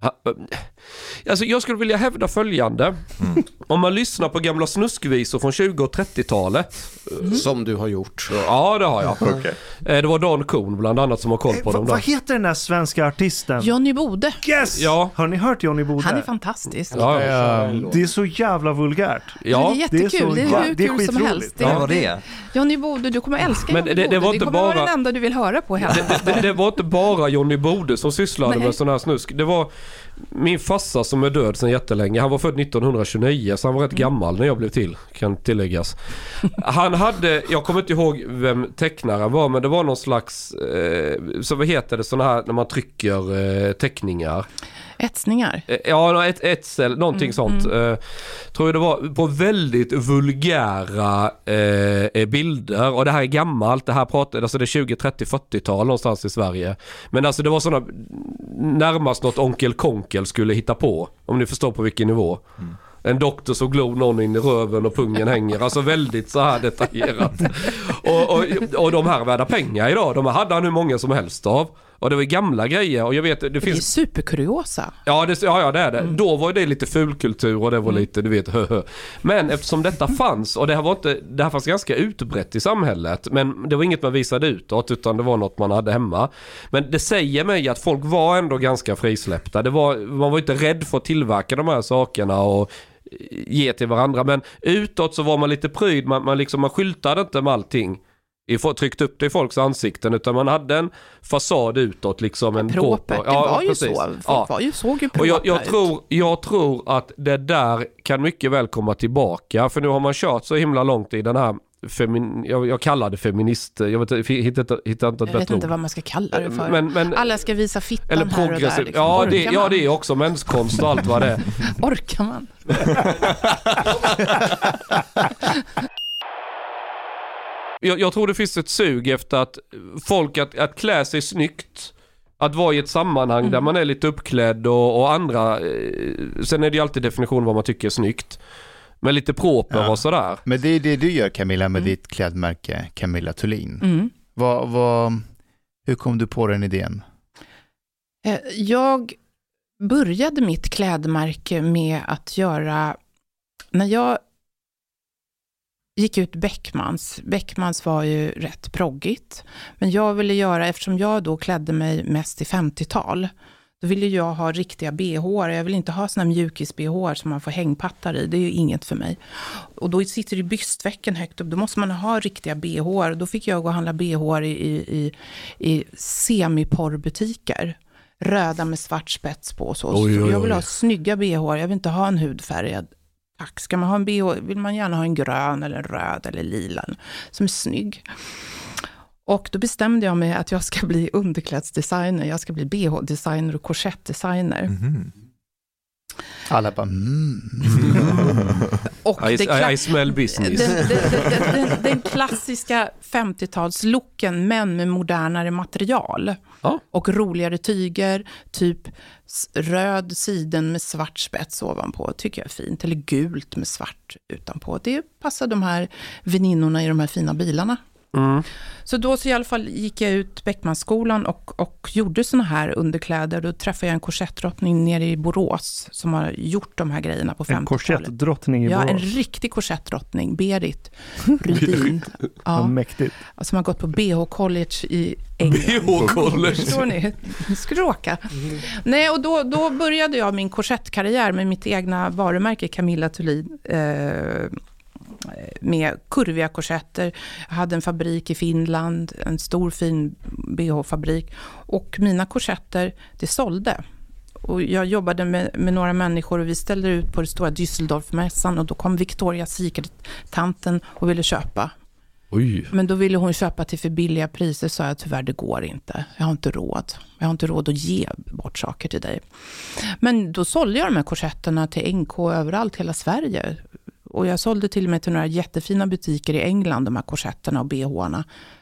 Alltså jag skulle vilja hävda följande. Mm. Om man lyssnar på gamla snuskvisor från tjugo- och trettiotalet. Mm. Som du har gjort. Ja, det har jag. Okay. Det var Dan Kohn bland annat som har koll på eh, dem. Vad heter den där svenska artisten? Johnny Bode. Yes! Ja. Har ni hört Johnny Bode? Han är fantastisk. Ja, ja. Det är så jävla vulgärt. Ja. Det är jättekul. Det är, så, det är hur det är kul som helst. Det är, ja, det är. Johnny Bode, du kommer älska Men Johnny det, det Bode. var Det inte kommer bara... vara den enda du vill höra på hela. Det, det, det var inte bara Johnny Bode som sysslade Nej. med sån här snusk. Det var min farsa som är död sedan jättelänge. Han var född nittonhundratjugonio, så han var rätt gammal när jag blev till, kan tilläggas. Han hade, jag kommer inte ihåg vem tecknaren var, men det var någon slags, eh, så vad heter det, sån här när man trycker eh, teckningar. Etsningar? Ja, ett, etsel, någonting mm, sånt. Mm. Eh, tror jag det var på väldigt vulgära eh, bilder. Och det här är gammalt, det här pratade, alltså det är tjugo, trettio, fyrtiotal någonstans i Sverige. Men alltså det var sådana, närmast något Onkel Konkel skulle hitta på, om ni förstår på vilken nivå. Mm. En doktor så glor någon in i röven och pungen hänger. Alltså väldigt så här detaljerat. och, och, och de här är värda pengar idag. De hade han hur många som helst av. Och det var gamla grejer. Och jag vet, det, det finns... är superkuriosa. Ja, det, ja, ja, det är det. Mm. Då var det lite fulkultur och det var mm. lite, du vet, hö, hö. Men eftersom detta fanns, och det här var inte, det här fanns ganska utbrett i samhället, men det var inget man visade utåt, utan det var något man hade hemma. Men det säger mig att folk var ändå ganska frisläppta. Det var, man var inte rädd för att tillverka de här sakerna och ge till varandra. Men utåt så var man lite pryd. Man, man, liksom, man skyltade inte med allting. Tryckt upp det i folks ansikten, utan man hade en fasad utåt liksom en propert. Det ja, var ju precis. så. Folk ja. var ju, såg ju och jag, jag, tror, jag tror att det där kan mycket väl komma tillbaka, för nu har man kört så himla långt i den här Femin, jag, jag kallar det feminist. Jag vet, hittar, hittar, hittar inte ett jag vet inte ord. vad man ska kalla det för. Men, men, alla ska visa fittan eller här och där. Liksom. Ja, det, ja, det är också menskonst och allt vad det är. Orkar man? jag, jag tror det finns ett sug efter att folk att, att klä sig snyggt. Att vara i ett sammanhang mm. där man är lite uppklädd och, och andra. Eh, sen är det ju alltid definition vad man tycker är snyggt. Men lite proper ja. och sådär. Men det är det du gör, Camilla, med mm. ditt klädmärke Camilla Thulin. Mm. Vad, vad, hur kom du på den idén? Jag började mitt klädmärke med att göra, när jag gick ut Beckmans. Beckmans var ju rätt proggigt. Men jag ville göra, eftersom jag då klädde mig mest i femtiotal, Då ville jag ha riktiga B H. Jag vill inte ha såna mjukis-B H som man får hängpattar i. Det är ju inget för mig. Och då sitter ju bystväcken högt upp. Då måste man ha riktiga B H. Då fick jag gå och handla B H i, i, i semiporrbutiker. Röda med svart spets på. Så. Oj, oj, oj. Jag vill ha snygga B H. Jag vill inte ha en hudfärgad. Tack. Ska man ha en B H vill man gärna ha en grön eller en röd eller lila som är snygg. Och då bestämde jag mig att jag ska bli underklädsdesigner. Jag ska bli B H-designer och korsettdesigner. Mm. Alla bara mm. Och I, kla- I smell business. Den, den, den, den, den klassiska femtiotalslooken, men med modernare material. Ja. Och roligare tyger, typ röd siden med svart spets ovanpå, tycker jag är fint. Eller gult med svart utanpå. Det passar de här väninnorna i de här fina bilarna. Mm. Så då så i alla fall gick jag ut Beckmansskolan och, och gjorde såna här underkläder. Då träffade jag en korsettdrottning nere i Borås som har gjort de här grejerna på femtiotalet. En korsettdrottning i Borås? Ja, en riktig korsettdrottning, Berit Rydin. Ja, mäktigt. Som har gått på B H College i England. B H College? Förstår ni? Nu ska du åka. Mm. Nej, och då, då började jag min korsettkarriär med mitt egna varumärke Camilla Thulin. Eh, med kurviga korsetter. Jag hade en fabrik i Finland, en stor fin B H-fabrik. Och mina korsetter, det sålde. Och jag jobbade med, med några människor och vi ställde ut på det stora Düsseldorf-mässan och då kom Victoria Secret-tanten och ville köpa. Oj. Men då ville hon köpa till för billiga priser, så jag tyvärr det går inte. Jag har inte råd. Jag har inte råd att ge bort saker till dig. Men då sålde jag de här korsetterna till N K överallt hela Sverige. Och jag sålde till och med till några jättefina butiker i England, de här korsetterna och B H-arna.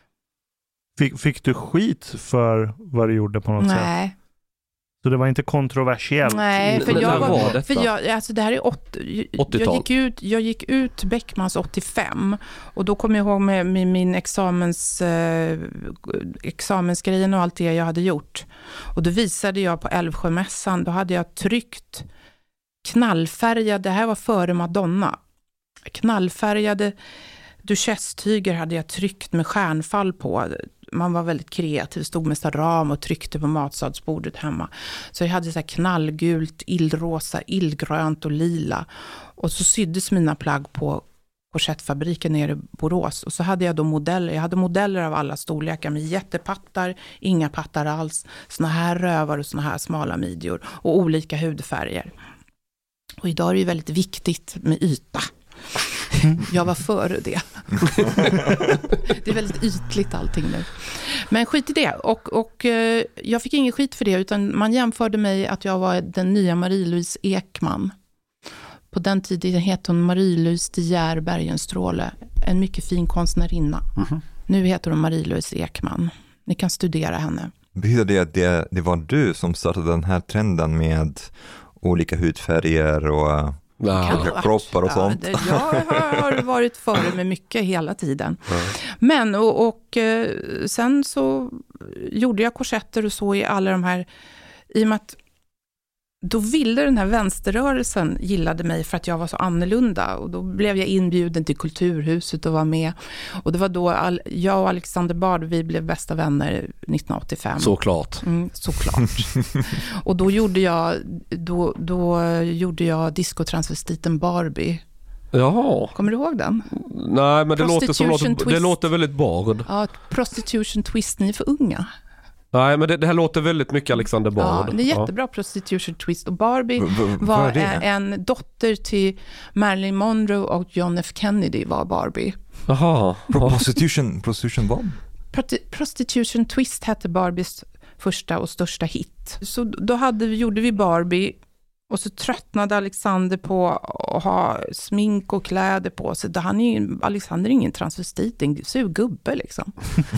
Fick, fick du skit för vad du gjorde på något Nej. sätt? Nej. Så det var inte kontroversiellt? Nej, för N- jag var, var, var för jag, alltså det här är åt, åttiotal. Jag gick ut, jag gick ut Beckmans åttiofem och då kom jag ihåg med, med min examens eh, examensgrejen och allt det jag hade gjort. Och då visade jag på Älvsjömässan, då hade jag tryckt knallfärgade, det här var före Madonna. Knallfärgade duchesstyger hade jag tryckt med stjärnfall på. Man var väldigt kreativ, stod med ram och tryckte på matsadsbordet hemma. Så jag hade så här knallgult, illrosa, illgrönt och lila. Och så syddes mina plagg på korsettfabriken nere i Borås. Och så hade jag då modeller. Jag hade modeller av alla storlekar med jättepattar, inga pattar alls. Såna här rövar och såna här smala midjor. Och olika hudfärger. Och idag är det ju väldigt viktigt med yta. Jag var före det. Det är väldigt ytligt allting nu. Men skit i det. Och, och jag fick ingen skit för det, utan man jämförde mig att jag var den nya Marie-Louise Ekman. På den tiden hette hon Marie-Louise de Geer Bergenstråle. En mycket fin konstnärinna. Mm-hmm. Nu heter hon Marie-Louise Ekman. Ni kan studera henne. Betyder det att det, det var du som startade den här trenden med olika hudfärger och ja. olika kroppar och sånt? Ja, det, jag har varit före med mycket hela tiden. Ja. Men och, och sen så gjorde jag korsetter och så i alla de här, i och med att då ville den här vänsterrörelsen gillade mig för att jag var så annorlunda. Och då blev jag inbjuden till Kulturhuset och var med. Och det var då all, jag och Alexander Bard, vi blev bästa vänner nittonhundraåttiofem. Såklart. Mm, såklart. Och då gjorde jag, då, då gjorde jag diskotransvestiten Barbie. Jaha. Kommer du ihåg den? Nej, men det låter, som låter, det låter väldigt Bard. Ja, Prostitution Twist, ni är för unga. Nej, men det, det här låter väldigt mycket Alexander Bard. Ja, det är jättebra, ja. Prostitution Twist. Och Barbie v- v- var en, en dotter till Marilyn Monroe och John F. Kennedy var Barbie. Jaha. Prostitution, prostitution vad? Prostitution Twist hette Barbies första och största hit. Så då hade, gjorde vi Barbie. Och så tröttnade Alexander på att ha smink och kläder på sig. Han är, Alexander är ingen transvestit, en sur gubbe liksom.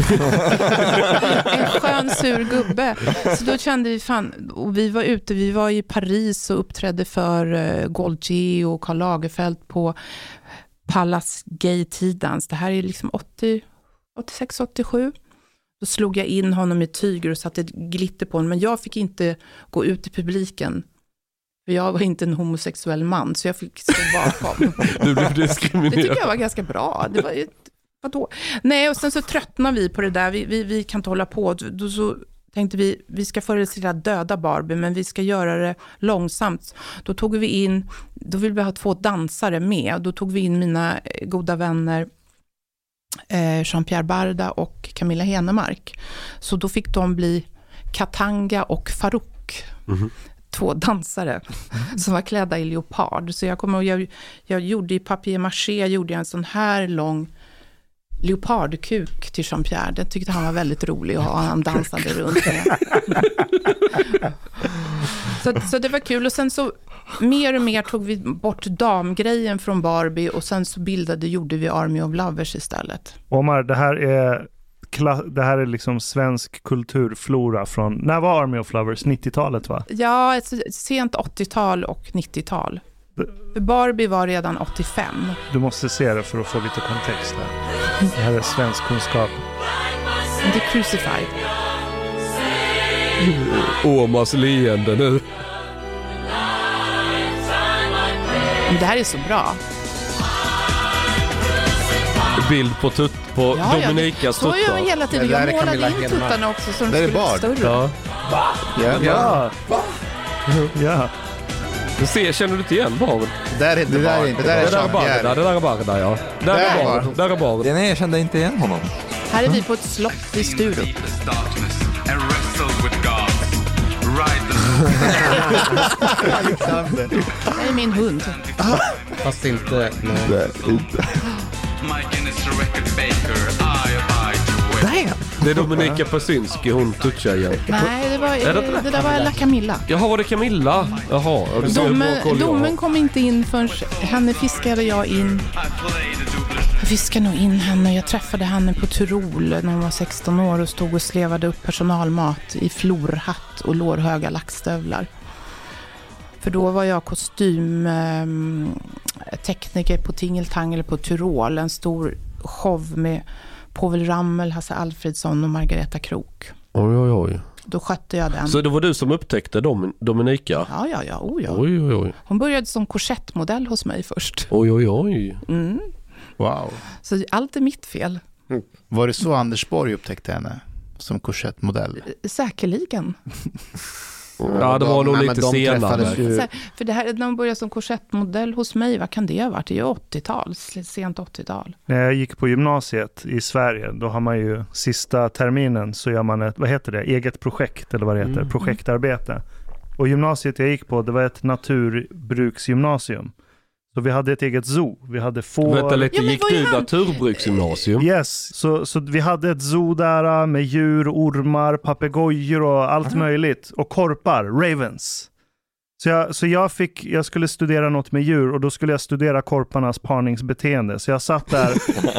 En skön sur gubbe. Så då kände vi fan, och vi var ute, vi var i Paris och uppträdde för uh, Gaultier och Karl Lagerfeld på Palace Gay Tidans. Det här är liksom åttio, åttiosex åttiosju. Då slog jag in honom i tyger och satte glitter på honom. Men jag fick inte gå ut i publiken. För jag var inte en homosexuell man, så jag fick stå bakom. Du blev diskriminerad. Det tycker jag var ganska bra. Det var ju, vadå? Nej, och sen så tröttnade vi på det där. Vi, vi, vi kan inte hålla på. Då så tänkte vi, vi ska förr eller senare döda Barbie, men vi ska göra det långsamt. Då tog vi in, då ville vi ha två dansare med. Då tog vi in mina goda vänner eh, Jean-Pierre Barda och Camilla Henemark. Så då fick de bli Katanga och Farouk. Mm-hmm. Två dansare som var klädda i leopard. Så jag kommer ihåg, jag, jag gjorde i papier-maché, gjorde jag en sån här lång leopardkuk till Jean-Pierre. Det tyckte han var väldigt rolig och han dansade runt med. så, så det var kul. Och sen så mer och mer tog vi bort damgrejen från Barbie och sen så bildade, gjorde vi Army of Lovers istället. Omar, det här är det här är liksom svensk kulturflora från, när var Army of Lovers? nittiotalet va? Ja, ett sent åttiotal och nittiotal. Det... Barbie var redan åttiofem. Du måste se det för att få lite kontext där. Det här är svensk kunskap. Det är Crucified. Omars leende nu. Det här är så bra. Bild på tutt på ja, Dominikas tuttar. Så gör vi hela tiden. Jag målade in tuttarna också så de skulle bli större. Ja. Ja. Ja. Ja. Du ser, känner du inte igen barn? Det där är inte barn. Det där är Barda. Det där är Barda, ja. Där är barn. Där är barn. Nej, jag kände inte igen honom. Här är vi på ett slott i Sturup. Det är min hund. Fast inte. Nej, inte. Det är Dominika Persinski, hon touchar. Nej, det var, det, det, det där var La Camilla. Jaha, var det Camilla? Jaha. Domen, domen kom inte in förrän henne fiskade jag in. Jag fiskade nog in henne. Jag träffade henne på Tyrol när hon var sexton år och stod och slevade upp personalmat i florhatt och lårhöga lackstövlar. För då var jag kostymtekniker på Tingeltangel på Tyrol. En stor show med Povel Ramel, Hasse Alfredsson och Margareta Krok. Oj, oj, oj. Då skötte jag den. Så det var du som upptäckte Dom- Dominika? Ja, ja, ja. Oh, ja. Oj, oj, oj. Hon började som korsettmodell hos mig först. Oj, oj, oj. Mm. Wow. Så allt är mitt fel. Mm. Var det så Anders Borg upptäckte henne? Som korsettmodell? Säkerligen. Ja, det var nog lite senare. Ju... För det här, när hon började som korsettmodell hos mig, vad kan det ha varit? Det är ju åttiotal, sent åttiotal. När jag gick på gymnasiet i Sverige, då har man ju sista terminen så gör man ett, vad heter det, eget projekt eller vad det heter, mm. projektarbete. Och gymnasiet jag gick på, det var ett naturbruksgymnasium. Så vi hade ett eget zoo. Vi hade få... Vänta lite, ja, gick du naturbruksgymnasium? Yes, så, så vi hade ett zoo där med djur, ormar, papegojor och allt Aha. möjligt. Och korpar, ravens. Så, jag, så jag, fick, jag skulle studera något med djur och då skulle jag studera korparnas parningsbeteende. Så jag satt där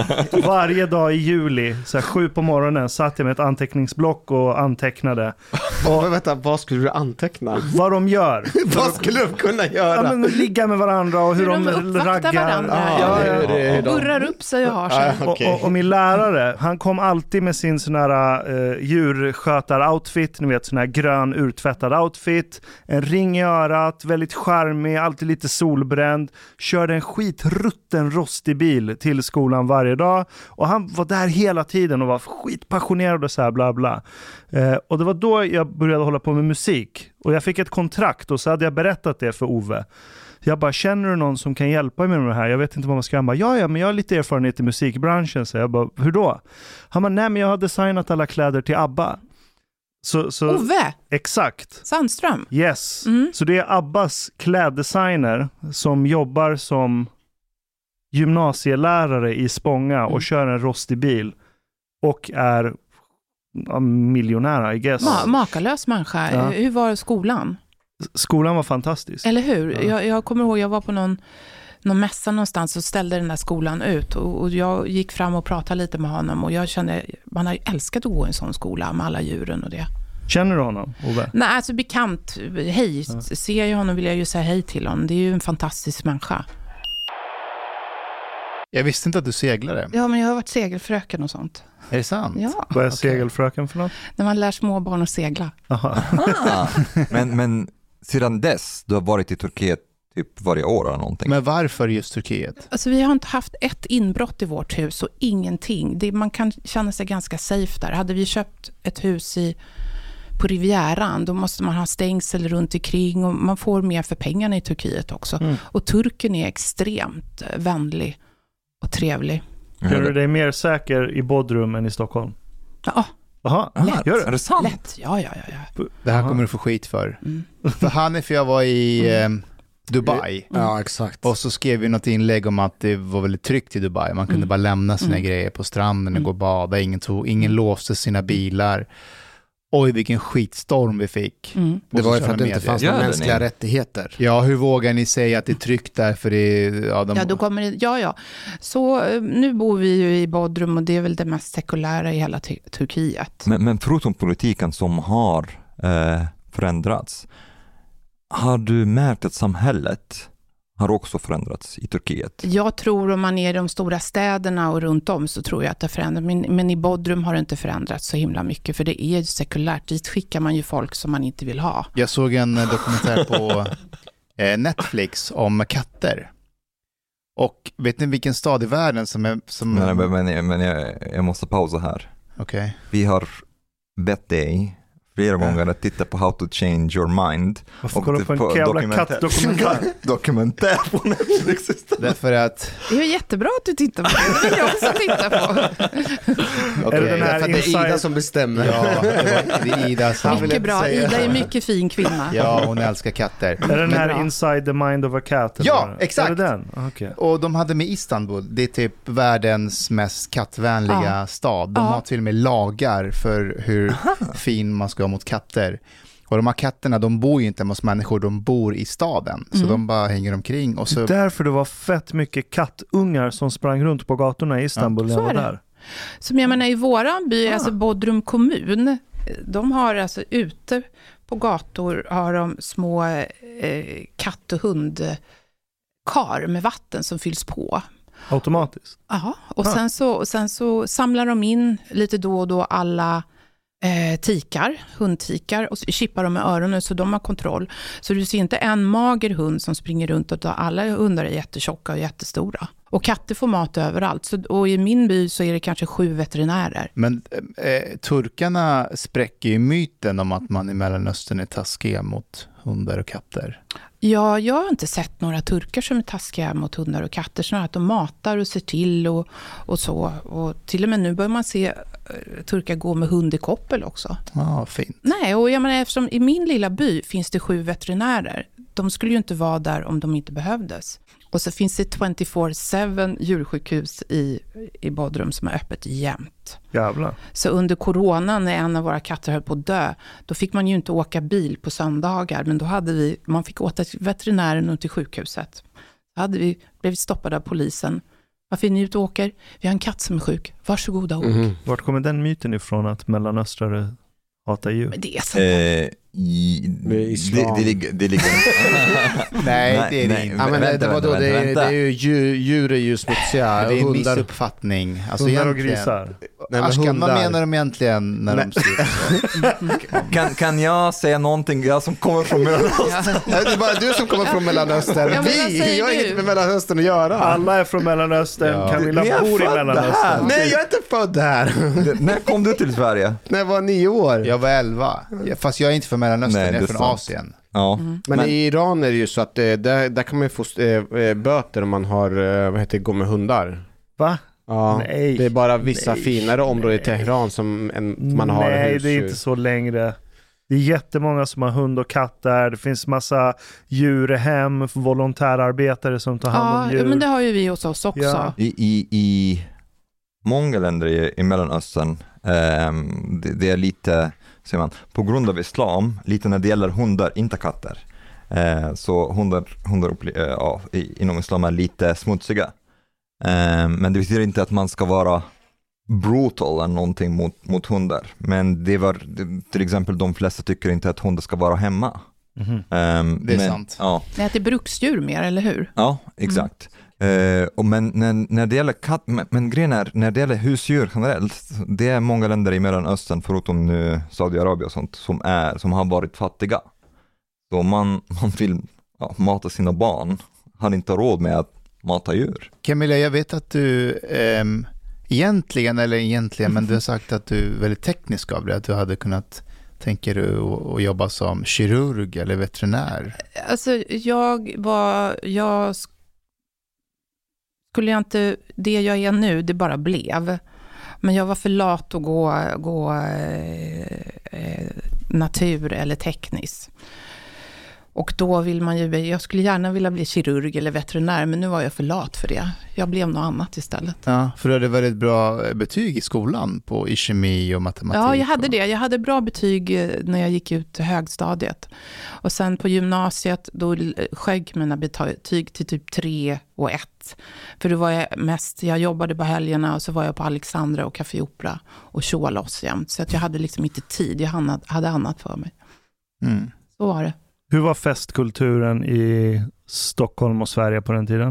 varje dag i juli, så här, sju på morgonen, satt jag med ett anteckningsblock och antecknade. Och, vänta, vad skulle du anteckna? Vad de gör. Vad skulle du kunna göra? Ja, men ligga med varandra och hur, hur de, de raggar. Varandra. Ah, ja, ja, ja. Och, och burrar upp sig och har sig. Ah, okay. och, och, och min lärare, han kom alltid med sin sån här uh, djurskötar-outfit, ni vet, sån här grön urtvättad outfit, en ring i örat, väldigt charmig, alltid lite solbränd, körde en skitrutten rostig bil till skolan varje dag och han var där hela tiden och var skitpassionerad och så här bla bla. Uh, och det var då jag började hålla på med musik och jag fick ett kontrakt och så hade jag berättat det för Ove. Jag bara, känner du någon som kan hjälpa mig med det här? Jag vet inte vad man ska. Han bara, ja, ja, men jag har lite erfarenhet i musikbranschen. Så jag bara, hur då? Han bara, nej, men jag har designat alla kläder till ABBA. Så, så, Ove? Exakt. Sandström? Yes. Mm. Så det är ABBAs kläddesigner som jobbar som gymnasielärare i Spånga och mm. kör en rostig bil. Och är ja, miljonär, I guess. Ma- makalös människa. Ja. Hur var skolan? Skolan var fantastisk. Eller hur? Ja. Jag, jag kommer ihåg, jag var på någon, någon mässa någonstans och ställde den där skolan ut. Och, och jag gick fram och pratade lite med honom. Och jag kände, man har ju älskat att gå i en sån skola med alla djuren och det. Känner du honom, Ove? Nej, alltså bekant. Hej, ja. Ser jag honom vill jag ju säga hej till honom. Det är ju en fantastisk människa. Jag visste inte att du seglade. Ja, men jag har varit segelfröken och sånt. Är det sant? Ja. Vad är okay. segelfröken för något? När man lär små barn att segla. Aha. Ah. men, men sedan dess, du har varit i Turkiet typ varje år eller någonting. Men varför just Turkiet? Alltså vi har inte haft ett inbrott i vårt hus och ingenting. Det, man kan känna sig ganska safe där. Hade vi köpt ett hus i på Rivieran, då måste man ha stängsel runt omkring och man får mer för pengarna i Turkiet också. Mm. Och turken är extremt vänlig och trevlig. Gör du dig mer säker i Bodrum än i Stockholm? Ja. Aha, lätt. Gör det? Är det sant? Lätt, ja, ja, ja. ja. Det här kommer du få skit för. Mm. För Hanif och jag var i eh, Dubai. Mm. Ja, exakt. Och så skrev vi något inlägg om att det var väldigt tryggt i Dubai. Man kunde mm. bara lämna sina mm. grejer på stranden och mm. gå och bada. Ingen, tog, ingen låste sina bilar. Oj, vilken skitstorm vi fick. Mm. Det var ju för att det inte fanns några mänskliga ni? rättigheter. Ja, hur vågar ni säga att det är tryggt där? För det, ja, de... ja, då kommer det, ja, ja. Så nu bor vi ju i Bodrum och det är väl det mest sekulära i hela t- Turkiet. Men, men förutom politiken som har eh, förändrats, har du märkt att samhället har också förändrats i Turkiet? Jag tror om man är i de stora städerna och runt om så tror jag att det förändras. Men, men i Bodrum har det inte förändrats så himla mycket för det är ju sekulärt. Dit skickar man ju folk som man inte vill ha. Jag såg en dokumentär på eh, Netflix om katter. Och vet ni vilken stad i världen som är... Som... Nej, men men, men jag, jag måste pausa här. Okej. Okay. Vi har bett dig flera gånger att titta på How to Change Your Mind. Varför kollar du på en jävla kattdokumentär? Dokumentär på Netflix. Därför att... Det är ju jättebra att du tittar på det. Det vill jag också titta på. Okay. Är det den här för inside... det är Ida som bestämmer? Ja, det, var, det är Ida som... Mycket bra. Ida är mycket fin kvinna. Ja, hon älskar katter. Är det den här bra. Inside the Mind of a Cat? Ja, eller? exakt. Är det den? Okay. Och de hade med Istanbul. Det är typ världens mest kattvänliga ja. stad. De ja. har till och med lagar för hur Aha. fin man ska mot katter. Och de här katterna, de bor ju inte hos människor, de bor i staden. Så mm. de bara hänger omkring. Och så... Därför det var fett mycket kattungar som sprang runt på gatorna i Istanbul. Ja, när jag var där. Som jag menar i våran by, ah. alltså Bodrum kommun, de har alltså ute på gator har de små eh, katt- och hundkar med vatten som fylls på. Automatiskt? Ja, och ah. sen, så, och sen så samlar de in lite då och då alla Eh, tikar, hundtikar och chippar dem med öronen så de har kontroll. Så du ser inte en mager hund som springer runt och alla hundar är jättetjocka och jättestora. Och katter får mat överallt. Så, och i min by så är det kanske sju veterinärer. Men eh, turkarna spräcker ju myten om att man i Mellanöstern är taskiga mot hundar och katter. Ja, jag har inte sett några turkar som är taskiga mot hundar och katter. Snarare att de matar och ser till och, och så. Och till och med nu börjar man se uh, turkar gå med hund i koppel också. Ja, ah, fint. Nej, och jag menar, eftersom i min lilla by finns det sju veterinärer. De skulle ju inte vara där om de inte behövdes. Och så finns det tjugofyra sju djursjukhus i, i Bodrum som är öppet jämt. Jävlar. Så under coronan när en av våra katter höll på att dö, då fick man ju inte åka bil på söndagar. Men då hade vi, man fick åka till veterinären och till sjukhuset. Då hade vi blivit stoppade av polisen. Varför är ni ute och åker? Vi har en katt som är sjuk. Varsågoda och åk. Mm. Vart kommer den myten ifrån att mellanöstrare hatar djur? Men det är så. Eh, i, det, det, ligger, det ligger nej, det är det inte. Ja, men det, det, var då, det, är, det är ju djur, djur är ju smutsiga. Det är en hundar, missuppfattning. Alltså hundar och grisar. Nej, men Ashkan, vad menar de egentligen när nej. de skriver? kan, kan jag säga någonting? Jag som kommer från Mellanöstern. Nej, det är bara du som kommer från Mellanöstern. Ja, vi, jag har inget med Mellanöstern att göra. Alla är från Mellanöstern. Ja. Camilla bor i Mellanöstern. Nej, jag är inte född här. När kom du till Sverige? När jag var nio år. Jag var elva. Fast jag är inte från Mellanöstern, nej, jag är från sant. Asien. Ja. Mm. Men, men i Iran är det ju så att eh, där, där kan man få eh, böter om man har, eh, vad heter det, gå med hundar. Va? Ja, nej, det är bara vissa nej, finare områden i Teheran som en, man har nej, husdjur. Nej, det är inte så längre. Det är jättemånga som har hund och katt där. Det finns massa djurhem, volontärarbetare som tar hand om ja, djur. Men det har ju vi hos oss också. Ja. I, i, I många länder i, i Mellanöstern um, det, det är lite, säger man, på grund av islam, lite när det gäller hundar, inte katter. Uh, så hundar, hundar uh, ja, i, inom islam är lite smutsiga. Uh, men det betyder inte att man ska vara brutal eller någonting mot, mot hundar. Men det var, det, till exempel de flesta tycker inte att hundar ska vara hemma. Mm-hmm. Um, det är men, sant. Ja. Det är bruksdjur mer, eller hur? Ja, exakt. Mm. Uh, och men när, när det gäller katt, men, men grejen är, när det gäller husdjur generellt, det är många länder i Mellanöstern, förutom nu Saudiarabien och sånt, som, är, som har varit fattiga. Så man, man vill ja, mata sina barn, har inte råd med att mata djur. Camilla, jag vet att du ehm, egentligen, eller egentligen, men du har sagt att du är väldigt teknisk av det, att du hade kunnat Tänker du att jobba som kirurg eller veterinär? Alltså jag var, jag skulle jag inte, det jag är nu, det bara blev. Men jag var för lat att gå, gå eh, natur eller tekniskt. Och då vill man ju, jag skulle gärna vilja bli kirurg eller veterinär, men nu var jag för lat för det. Jag blev något annat istället. Ja, för du hade väldigt bra betyg i skolan på i kemi och matematik. Ja, jag hade och... det. Jag hade bra betyg när jag gick ut högstadiet. Och sen på gymnasiet, då sjönk mina betyg till typ tre och ett. För då var jag mest, jag jobbade på helgerna och så var jag på Alexandra och Café Opera och tjoa loss jämt. Så att jag hade liksom inte tid, jag hade annat för mig. Mm. Så var det. Hur var festkulturen i Stockholm och Sverige på den tiden?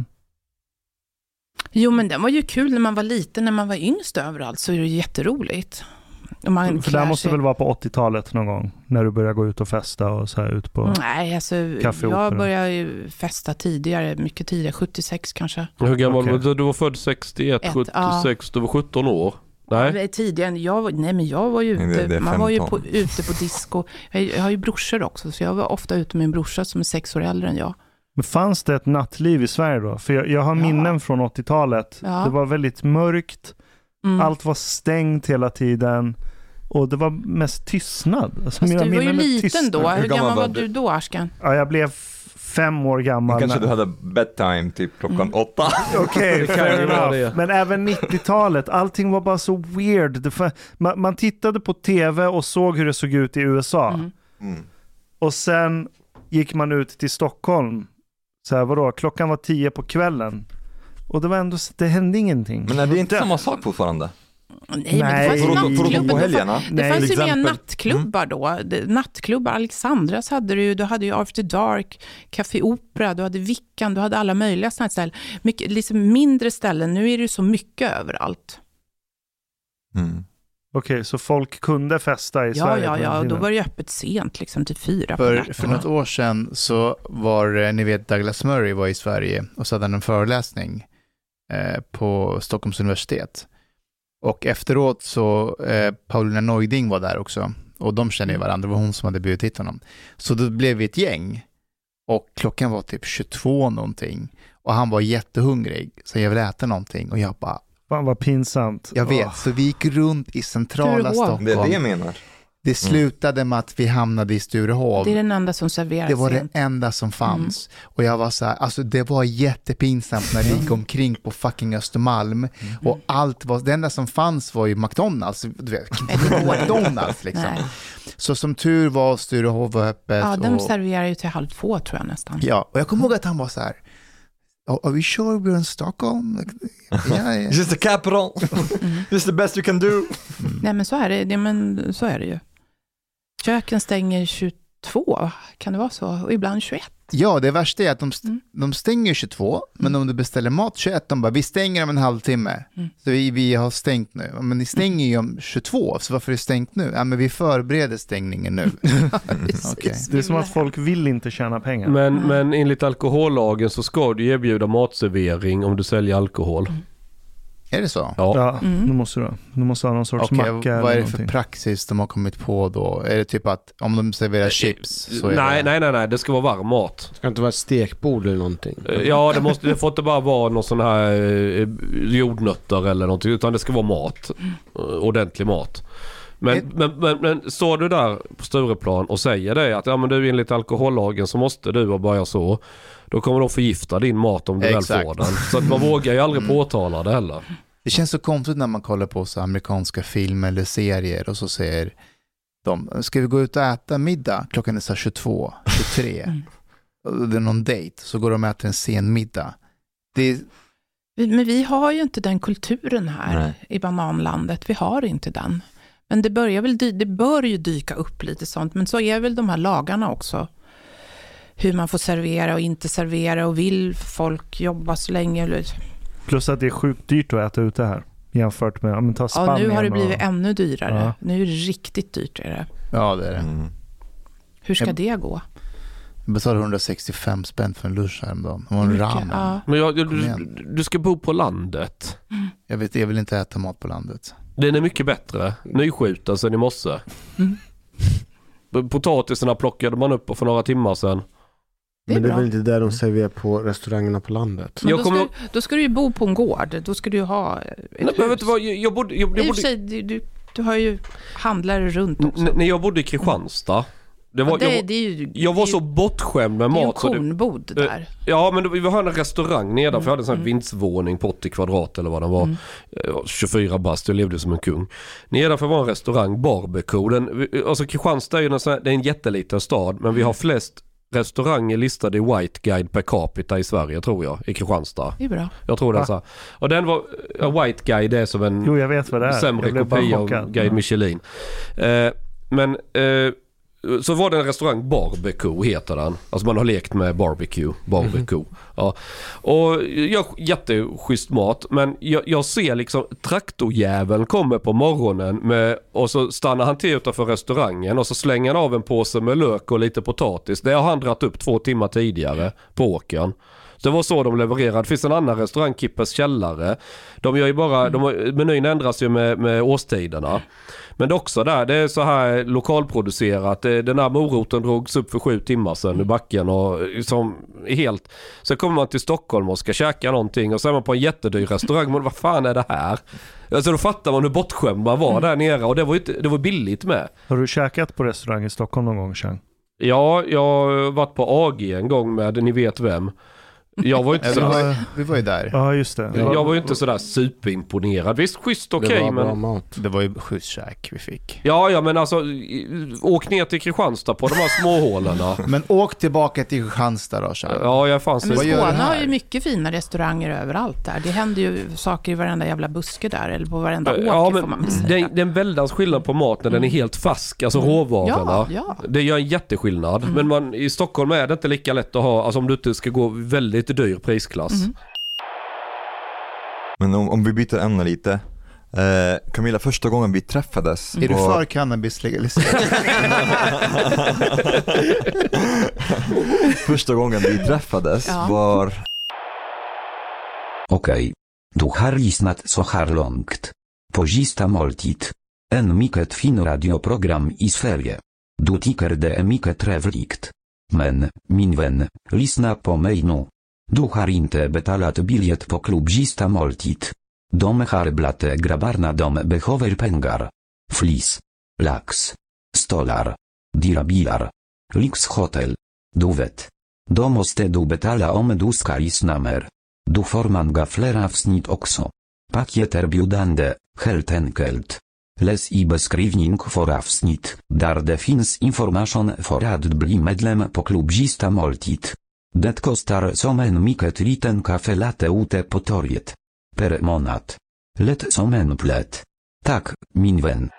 Jo, men den var ju kul när man var liten, när man var yngst överallt så är det jätteroligt. Man För det måste sig... väl vara på åttiotalet någon gång när du började gå ut och festa och så här ut på Nej, alltså jag började ju festa tidigare, mycket tidigare, sjuttiosex kanske. Hur gammal okay. var du? Du var född sextioett, Ett, sjuttiosex, ja. Du var sjutton år. Nej. Tidigare, jag, nej men jag var ju ute, det, det man var ju på, ute på disco. Jag, jag har ju brorsor också, så jag var ofta ute med en brorsa som är sex år äldre än jag. Men fanns det ett nattliv i Sverige då? För jag, jag har Ja. minnen från åttiotalet. Ja. Det var väldigt mörkt. Mm. Allt var stängt hela tiden. Och det var mest tystnad. Alltså, Fast mina du var ju minnen är liten tystnad. då. Hur, Hur gammal gammal var var du du? då, Ashkan? Ja, jag blev fem år gammal. Kanske när- du hade bedtime typ klockan Mm. åtta. Okej, Det kan fair ju vara enough. det. Men även nittiotalet, allting var bara så weird. Det fa- man, man tittade på tv och såg hur det såg ut i U S A. Mm. Mm. Och sen gick man ut till Stockholm. Så här, vadå? Klockan var tio på kvällen. Och det var ändå, det hände ingenting. Men är det inte Det- samma sak fortfarande? Nej, men det Nej. fanns ju Förutom- förutom nattklubbar. på Det helgerna? fanns- Det Nej. fanns ju Till mer exempel. nattklubbar då. Det- Nattklubbar, Alexandras hade du ju. Du hade ju After Dark, Café Opera, du hade Vickan, du hade alla möjliga sådana ställen. Mycket, liksom mindre ställen. Nu är det ju så mycket överallt. Mm. Okej, så folk kunde festa i Ja, Sverige ja, på den ja. Och då tiden. var det ju öppet sent, liksom till fyra på För, natten. för något år sedan så var, eh, ni vet, Douglas Murray var i Sverige och så hade han en föreläsning eh, på Stockholms universitet. Och efteråt så eh, Paulina Neuding var där också. Och de känner ju varandra, det var hon som hade bjudit hit honom. Så då blev vi ett gäng. Och klockan var typ tjugotvå någonting. Och han var jättehungrig. Så jag ville äta någonting. Och jag bara, Fan vad pinsamt. jag vet. Åh. Så vi gick runt i centrala Sturehov. Stockholm. Det är det jag menar. Det slutade med att vi hamnade i Sturehov. Det är den enda som serverar Det var sent. det enda som fanns. Mm. Och jag var så här, alltså det var jättepinsamt när vi gick omkring på fucking Östermalm. Mm. Och allt var, det enda som fanns var ju McDonalds. Du vet, McDonalds liksom. Nej. Så som tur var Sturehov var öppet. Ja, de och, serverar ju till halv två tror jag nästan. ja, och jag kommer ihåg att han var så här, are we sure we're in Stockholm? Ja, ja. Just the capital. Just the best you can do. Nej, men så är det, det, men så är det ju. Köken stänger tjugotvå, kan det vara så? Och ibland tjugoett. Ja, det värsta är att de, st- Mm. de stänger tjugotvå, men om du beställer mat tjugoett, de bara, vi stänger om en halvtimme. Mm. Så vi, vi har stängt nu. Men ni stänger ju om tjugotvå, så varför är det stängt nu? Ja, men vi förbereder stängningen nu. Okej. Det är som att folk vill inte tjäna pengar. Men, men enligt alkohollagen så ska du erbjuda matservering om du säljer alkohol. Är det så? Ja. Ja, Mm. nu måste du. Du måste ha någon sorts Okej, macka vad eller är det för någonting. praxis de har kommit på då? Är det typ att om de serverar chips så är Nej, det... nej, nej, nej, det ska vara varm mat. Ska inte vara ett stekbord eller någonting? Eh, Ja, det, måste, det får inte bara vara någon sån här eh, jordnötter eller någonting, utan det ska vara mat. Eh, ordentlig mat. Men, Ett- men, men, men står du där på Stureplan och säger det att ja, men du enligt alkohollagen så måste du och bara så, då kommer de förgifta din mat om du Exakt. väl får den. Så att man vågar ju aldrig Mm. påtala det heller. Det känns så konstigt när man kollar på så amerikanska filmer eller serier och så säger de, ska vi gå ut och äta middag? Klockan är så här tjugotvå, tjugotre. Mm. Och det är någon dejt, så går de och äter en sen middag. Det är, Vi- Men vi har ju inte den kulturen här Nej. i bananlandet. Vi har inte den. Men det, börjar väl dy- det bör ju dyka upp lite sånt. Men så är väl de här lagarna också. Hur man får servera och inte servera. Och vill folk jobba så länge? Eller... Plus att det är sjukt dyrt att äta ute här. Jämfört med, ja men ta Ja, Spanien nu har det och- blivit ännu dyrare. Ja. Nu är det riktigt dyrt. Är det. ja, det är det. Mm. Hur ska Jag- det gå? Jag betalade hundrasextiofem spänn för en lunch häromdagen. Det var en Mycket, ramen. ja. Men jag, Kom du, igen. du ska bo på landet. Jag, vet, jag vill inte äta mat på landet. Den är mycket bättre. Nyskjuten sen i morse. Potatisarna plockade man upp för några timmar sedan. Det Men det är väl inte där de serverar på restaurangerna på landet. Men jag då, kommer... ska, då ska du ju bo på en gård. Då ska du ju ha ett Nej, hus. Men vet du vad, jag bodde... Jag, jag I och bodde... för sig, du, du, du har ju handlare runt också. N- när jag bodde i Kristianstad. Det var, ja, det, jag, det är ju, jag var det är så bortskämd med det är mat. ju en kornbod det, där. Ja, men det, vi hade en restaurang nedanför. Mm. Jag hade en sån här Mm. vindsvåning på åttio kvadrat eller vad den var. Mm. tjugofyra bast, jag levde som en kung. Nedanför var en restaurang, Barbecue. Den, alltså Kristianstad är ju en, sån här, det är en jätteliten stad, men vi har flest restauranger listade i White Guide per capita i Sverige, tror jag, i Kristianstad. Det är bra. Jag tror det är så. Och den var, ja, White Guide är som en Jo, jag vet vad det är. sämre Jag blev bara kopia av chockad. Guide Michelin. Eh, men eh, så var det en restaurang, Barbecue heter den. Alltså man har lekt med barbecue. Barbecue. Mm-hmm. Ja. Och jag, jätteschysst mat. Men jag, jag ser liksom traktorjäveln kommer på morgonen med, och så stannar han till utanför restaurangen och så slänger han av en påse med lök och lite potatis. Det har han dratt upp två timmar tidigare på åkern. Det var så de levererade. Det finns en annan restaurang, Kippers källare. De gör ju bara, de, menyn ändras ju med, med årstiderna. Men det är också där, det är så här lokalproducerat. Det, den här moroten drogs upp för sju timmar sedan i backen och som helt... Så kommer man till Stockholm och ska käka någonting och så är man på en jättedyr restaurang. Men vad fan är det här? Alltså då fattar man hur bortskämd man var där nere och det var, inte, det var billigt med. Har du käkat på restaurang i Stockholm någon gång, Chang? Ja, jag har varit på A G en gång med, ni vet vem. Jag var ju inte vi, sådär, var, vi var ju där. Ja, just det. jag var ju inte sådär superimponerad. Visst, schysst okej, Det var bra men... mat. Det var ju skjutskäk vi fick. Ja, ja, men alltså åk ner till Kristianstad på de här småhålorna. Men åk tillbaka till Kristianstad då, Chang. Ja, jag fanns Men Vad gör Skåne det här? har ju mycket fina restauranger överallt där. Det händer ju saker i varenda jävla buske där. Eller på varenda åker, Ja, får man men väl säga. det, det är en väldans skillnad på mat när den är helt färsk, alltså råvarorna. Ja, ja. Det gör en jätteskillnad. Mm. Men man, i Stockholm är det inte lika lätt att ha, alltså om du inte ska gå väldigt dyr prisklass. Mm. Men om, om vi byter ämne lite. Eh, Camilla, första gången vi träffades Är du var... för cannabis legalisering? Första gången vi träffades Ja. var... Okej. Du har lyssnat så här långt. På Sista måltid. En mycket fin radioprogram i Sverige. Du tycker det är mycket trevligt. Men, min vän, lyssna på mig nu. Du har inte betalat biljett på klubb Sista måltid. De har blate grabbarna de behöver pengar. Flis. Lax. Stolar. Dyra bilar. Lyxhotel. Du vet. Då måste du betala om du ska lyssna mer. Du får många fler avsnitt också. Pakieterbjudande, helt enkelt. Läs i beskrivning för avsnitt, där det finns information för att bli medlem på klubb Sista måltid. Det kostar som en mycket liten kaffe latte ute på torget. Per månad. Lätt som en plätt. Tack, min vän.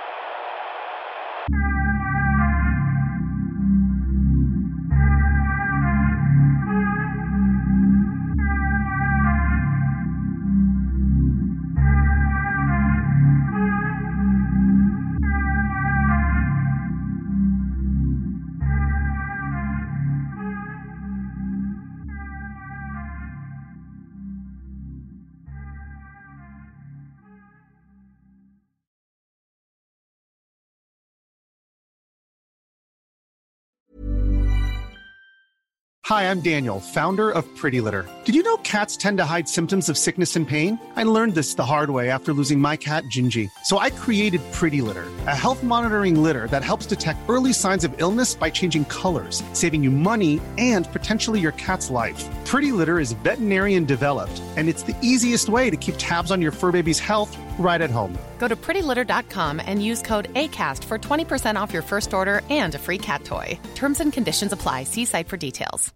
Hi, I'm Daniel, founder of Pretty Litter. Did you know cats tend to hide symptoms of sickness and pain? I learned this the hard way after losing my cat, Gingy. So I created Pretty Litter, a health monitoring litter that helps detect early signs of illness by changing colors, saving you money and potentially your cat's life. Pretty Litter is veterinarian developed, and it's the easiest way to keep tabs on your fur baby's health right at home. Go to pretty litter dot com and use code ACAST for twenty percent off your first order and a free cat toy. Terms and conditions apply. See site for details.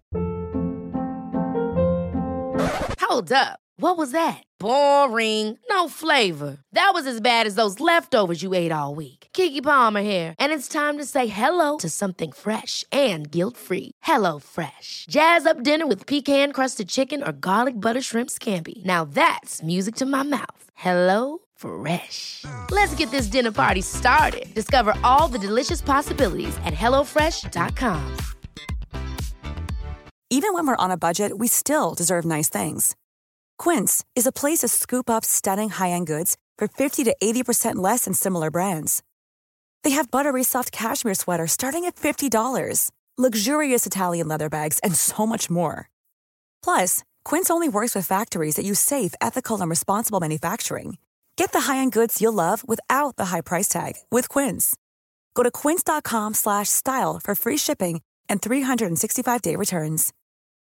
Hold up. What was that? Boring. No flavor. That was as bad as those leftovers you ate all week. Keke Palmer here, and it's time to say hello to something fresh and guilt-free. Hello Fresh. Jazz up dinner with pecan-crusted chicken or garlic butter shrimp scampi. Now that's music to my mouth. Hello Fresh. Let's get this dinner party started. Discover all the delicious possibilities at hello fresh dot com. Even when we're on a budget, we still deserve nice things. Quince is a place to scoop up stunning high-end goods for fifty to eighty percent less than similar brands. They have buttery soft cashmere sweaters starting at fifty dollars, luxurious Italian leather bags, and so much more. Plus, Quince only works with factories that use safe, ethical, and responsible manufacturing. Get the high-end goods you'll love without the high price tag with Quince. Go to quince.com slash style for free shipping and three sixty-five day returns.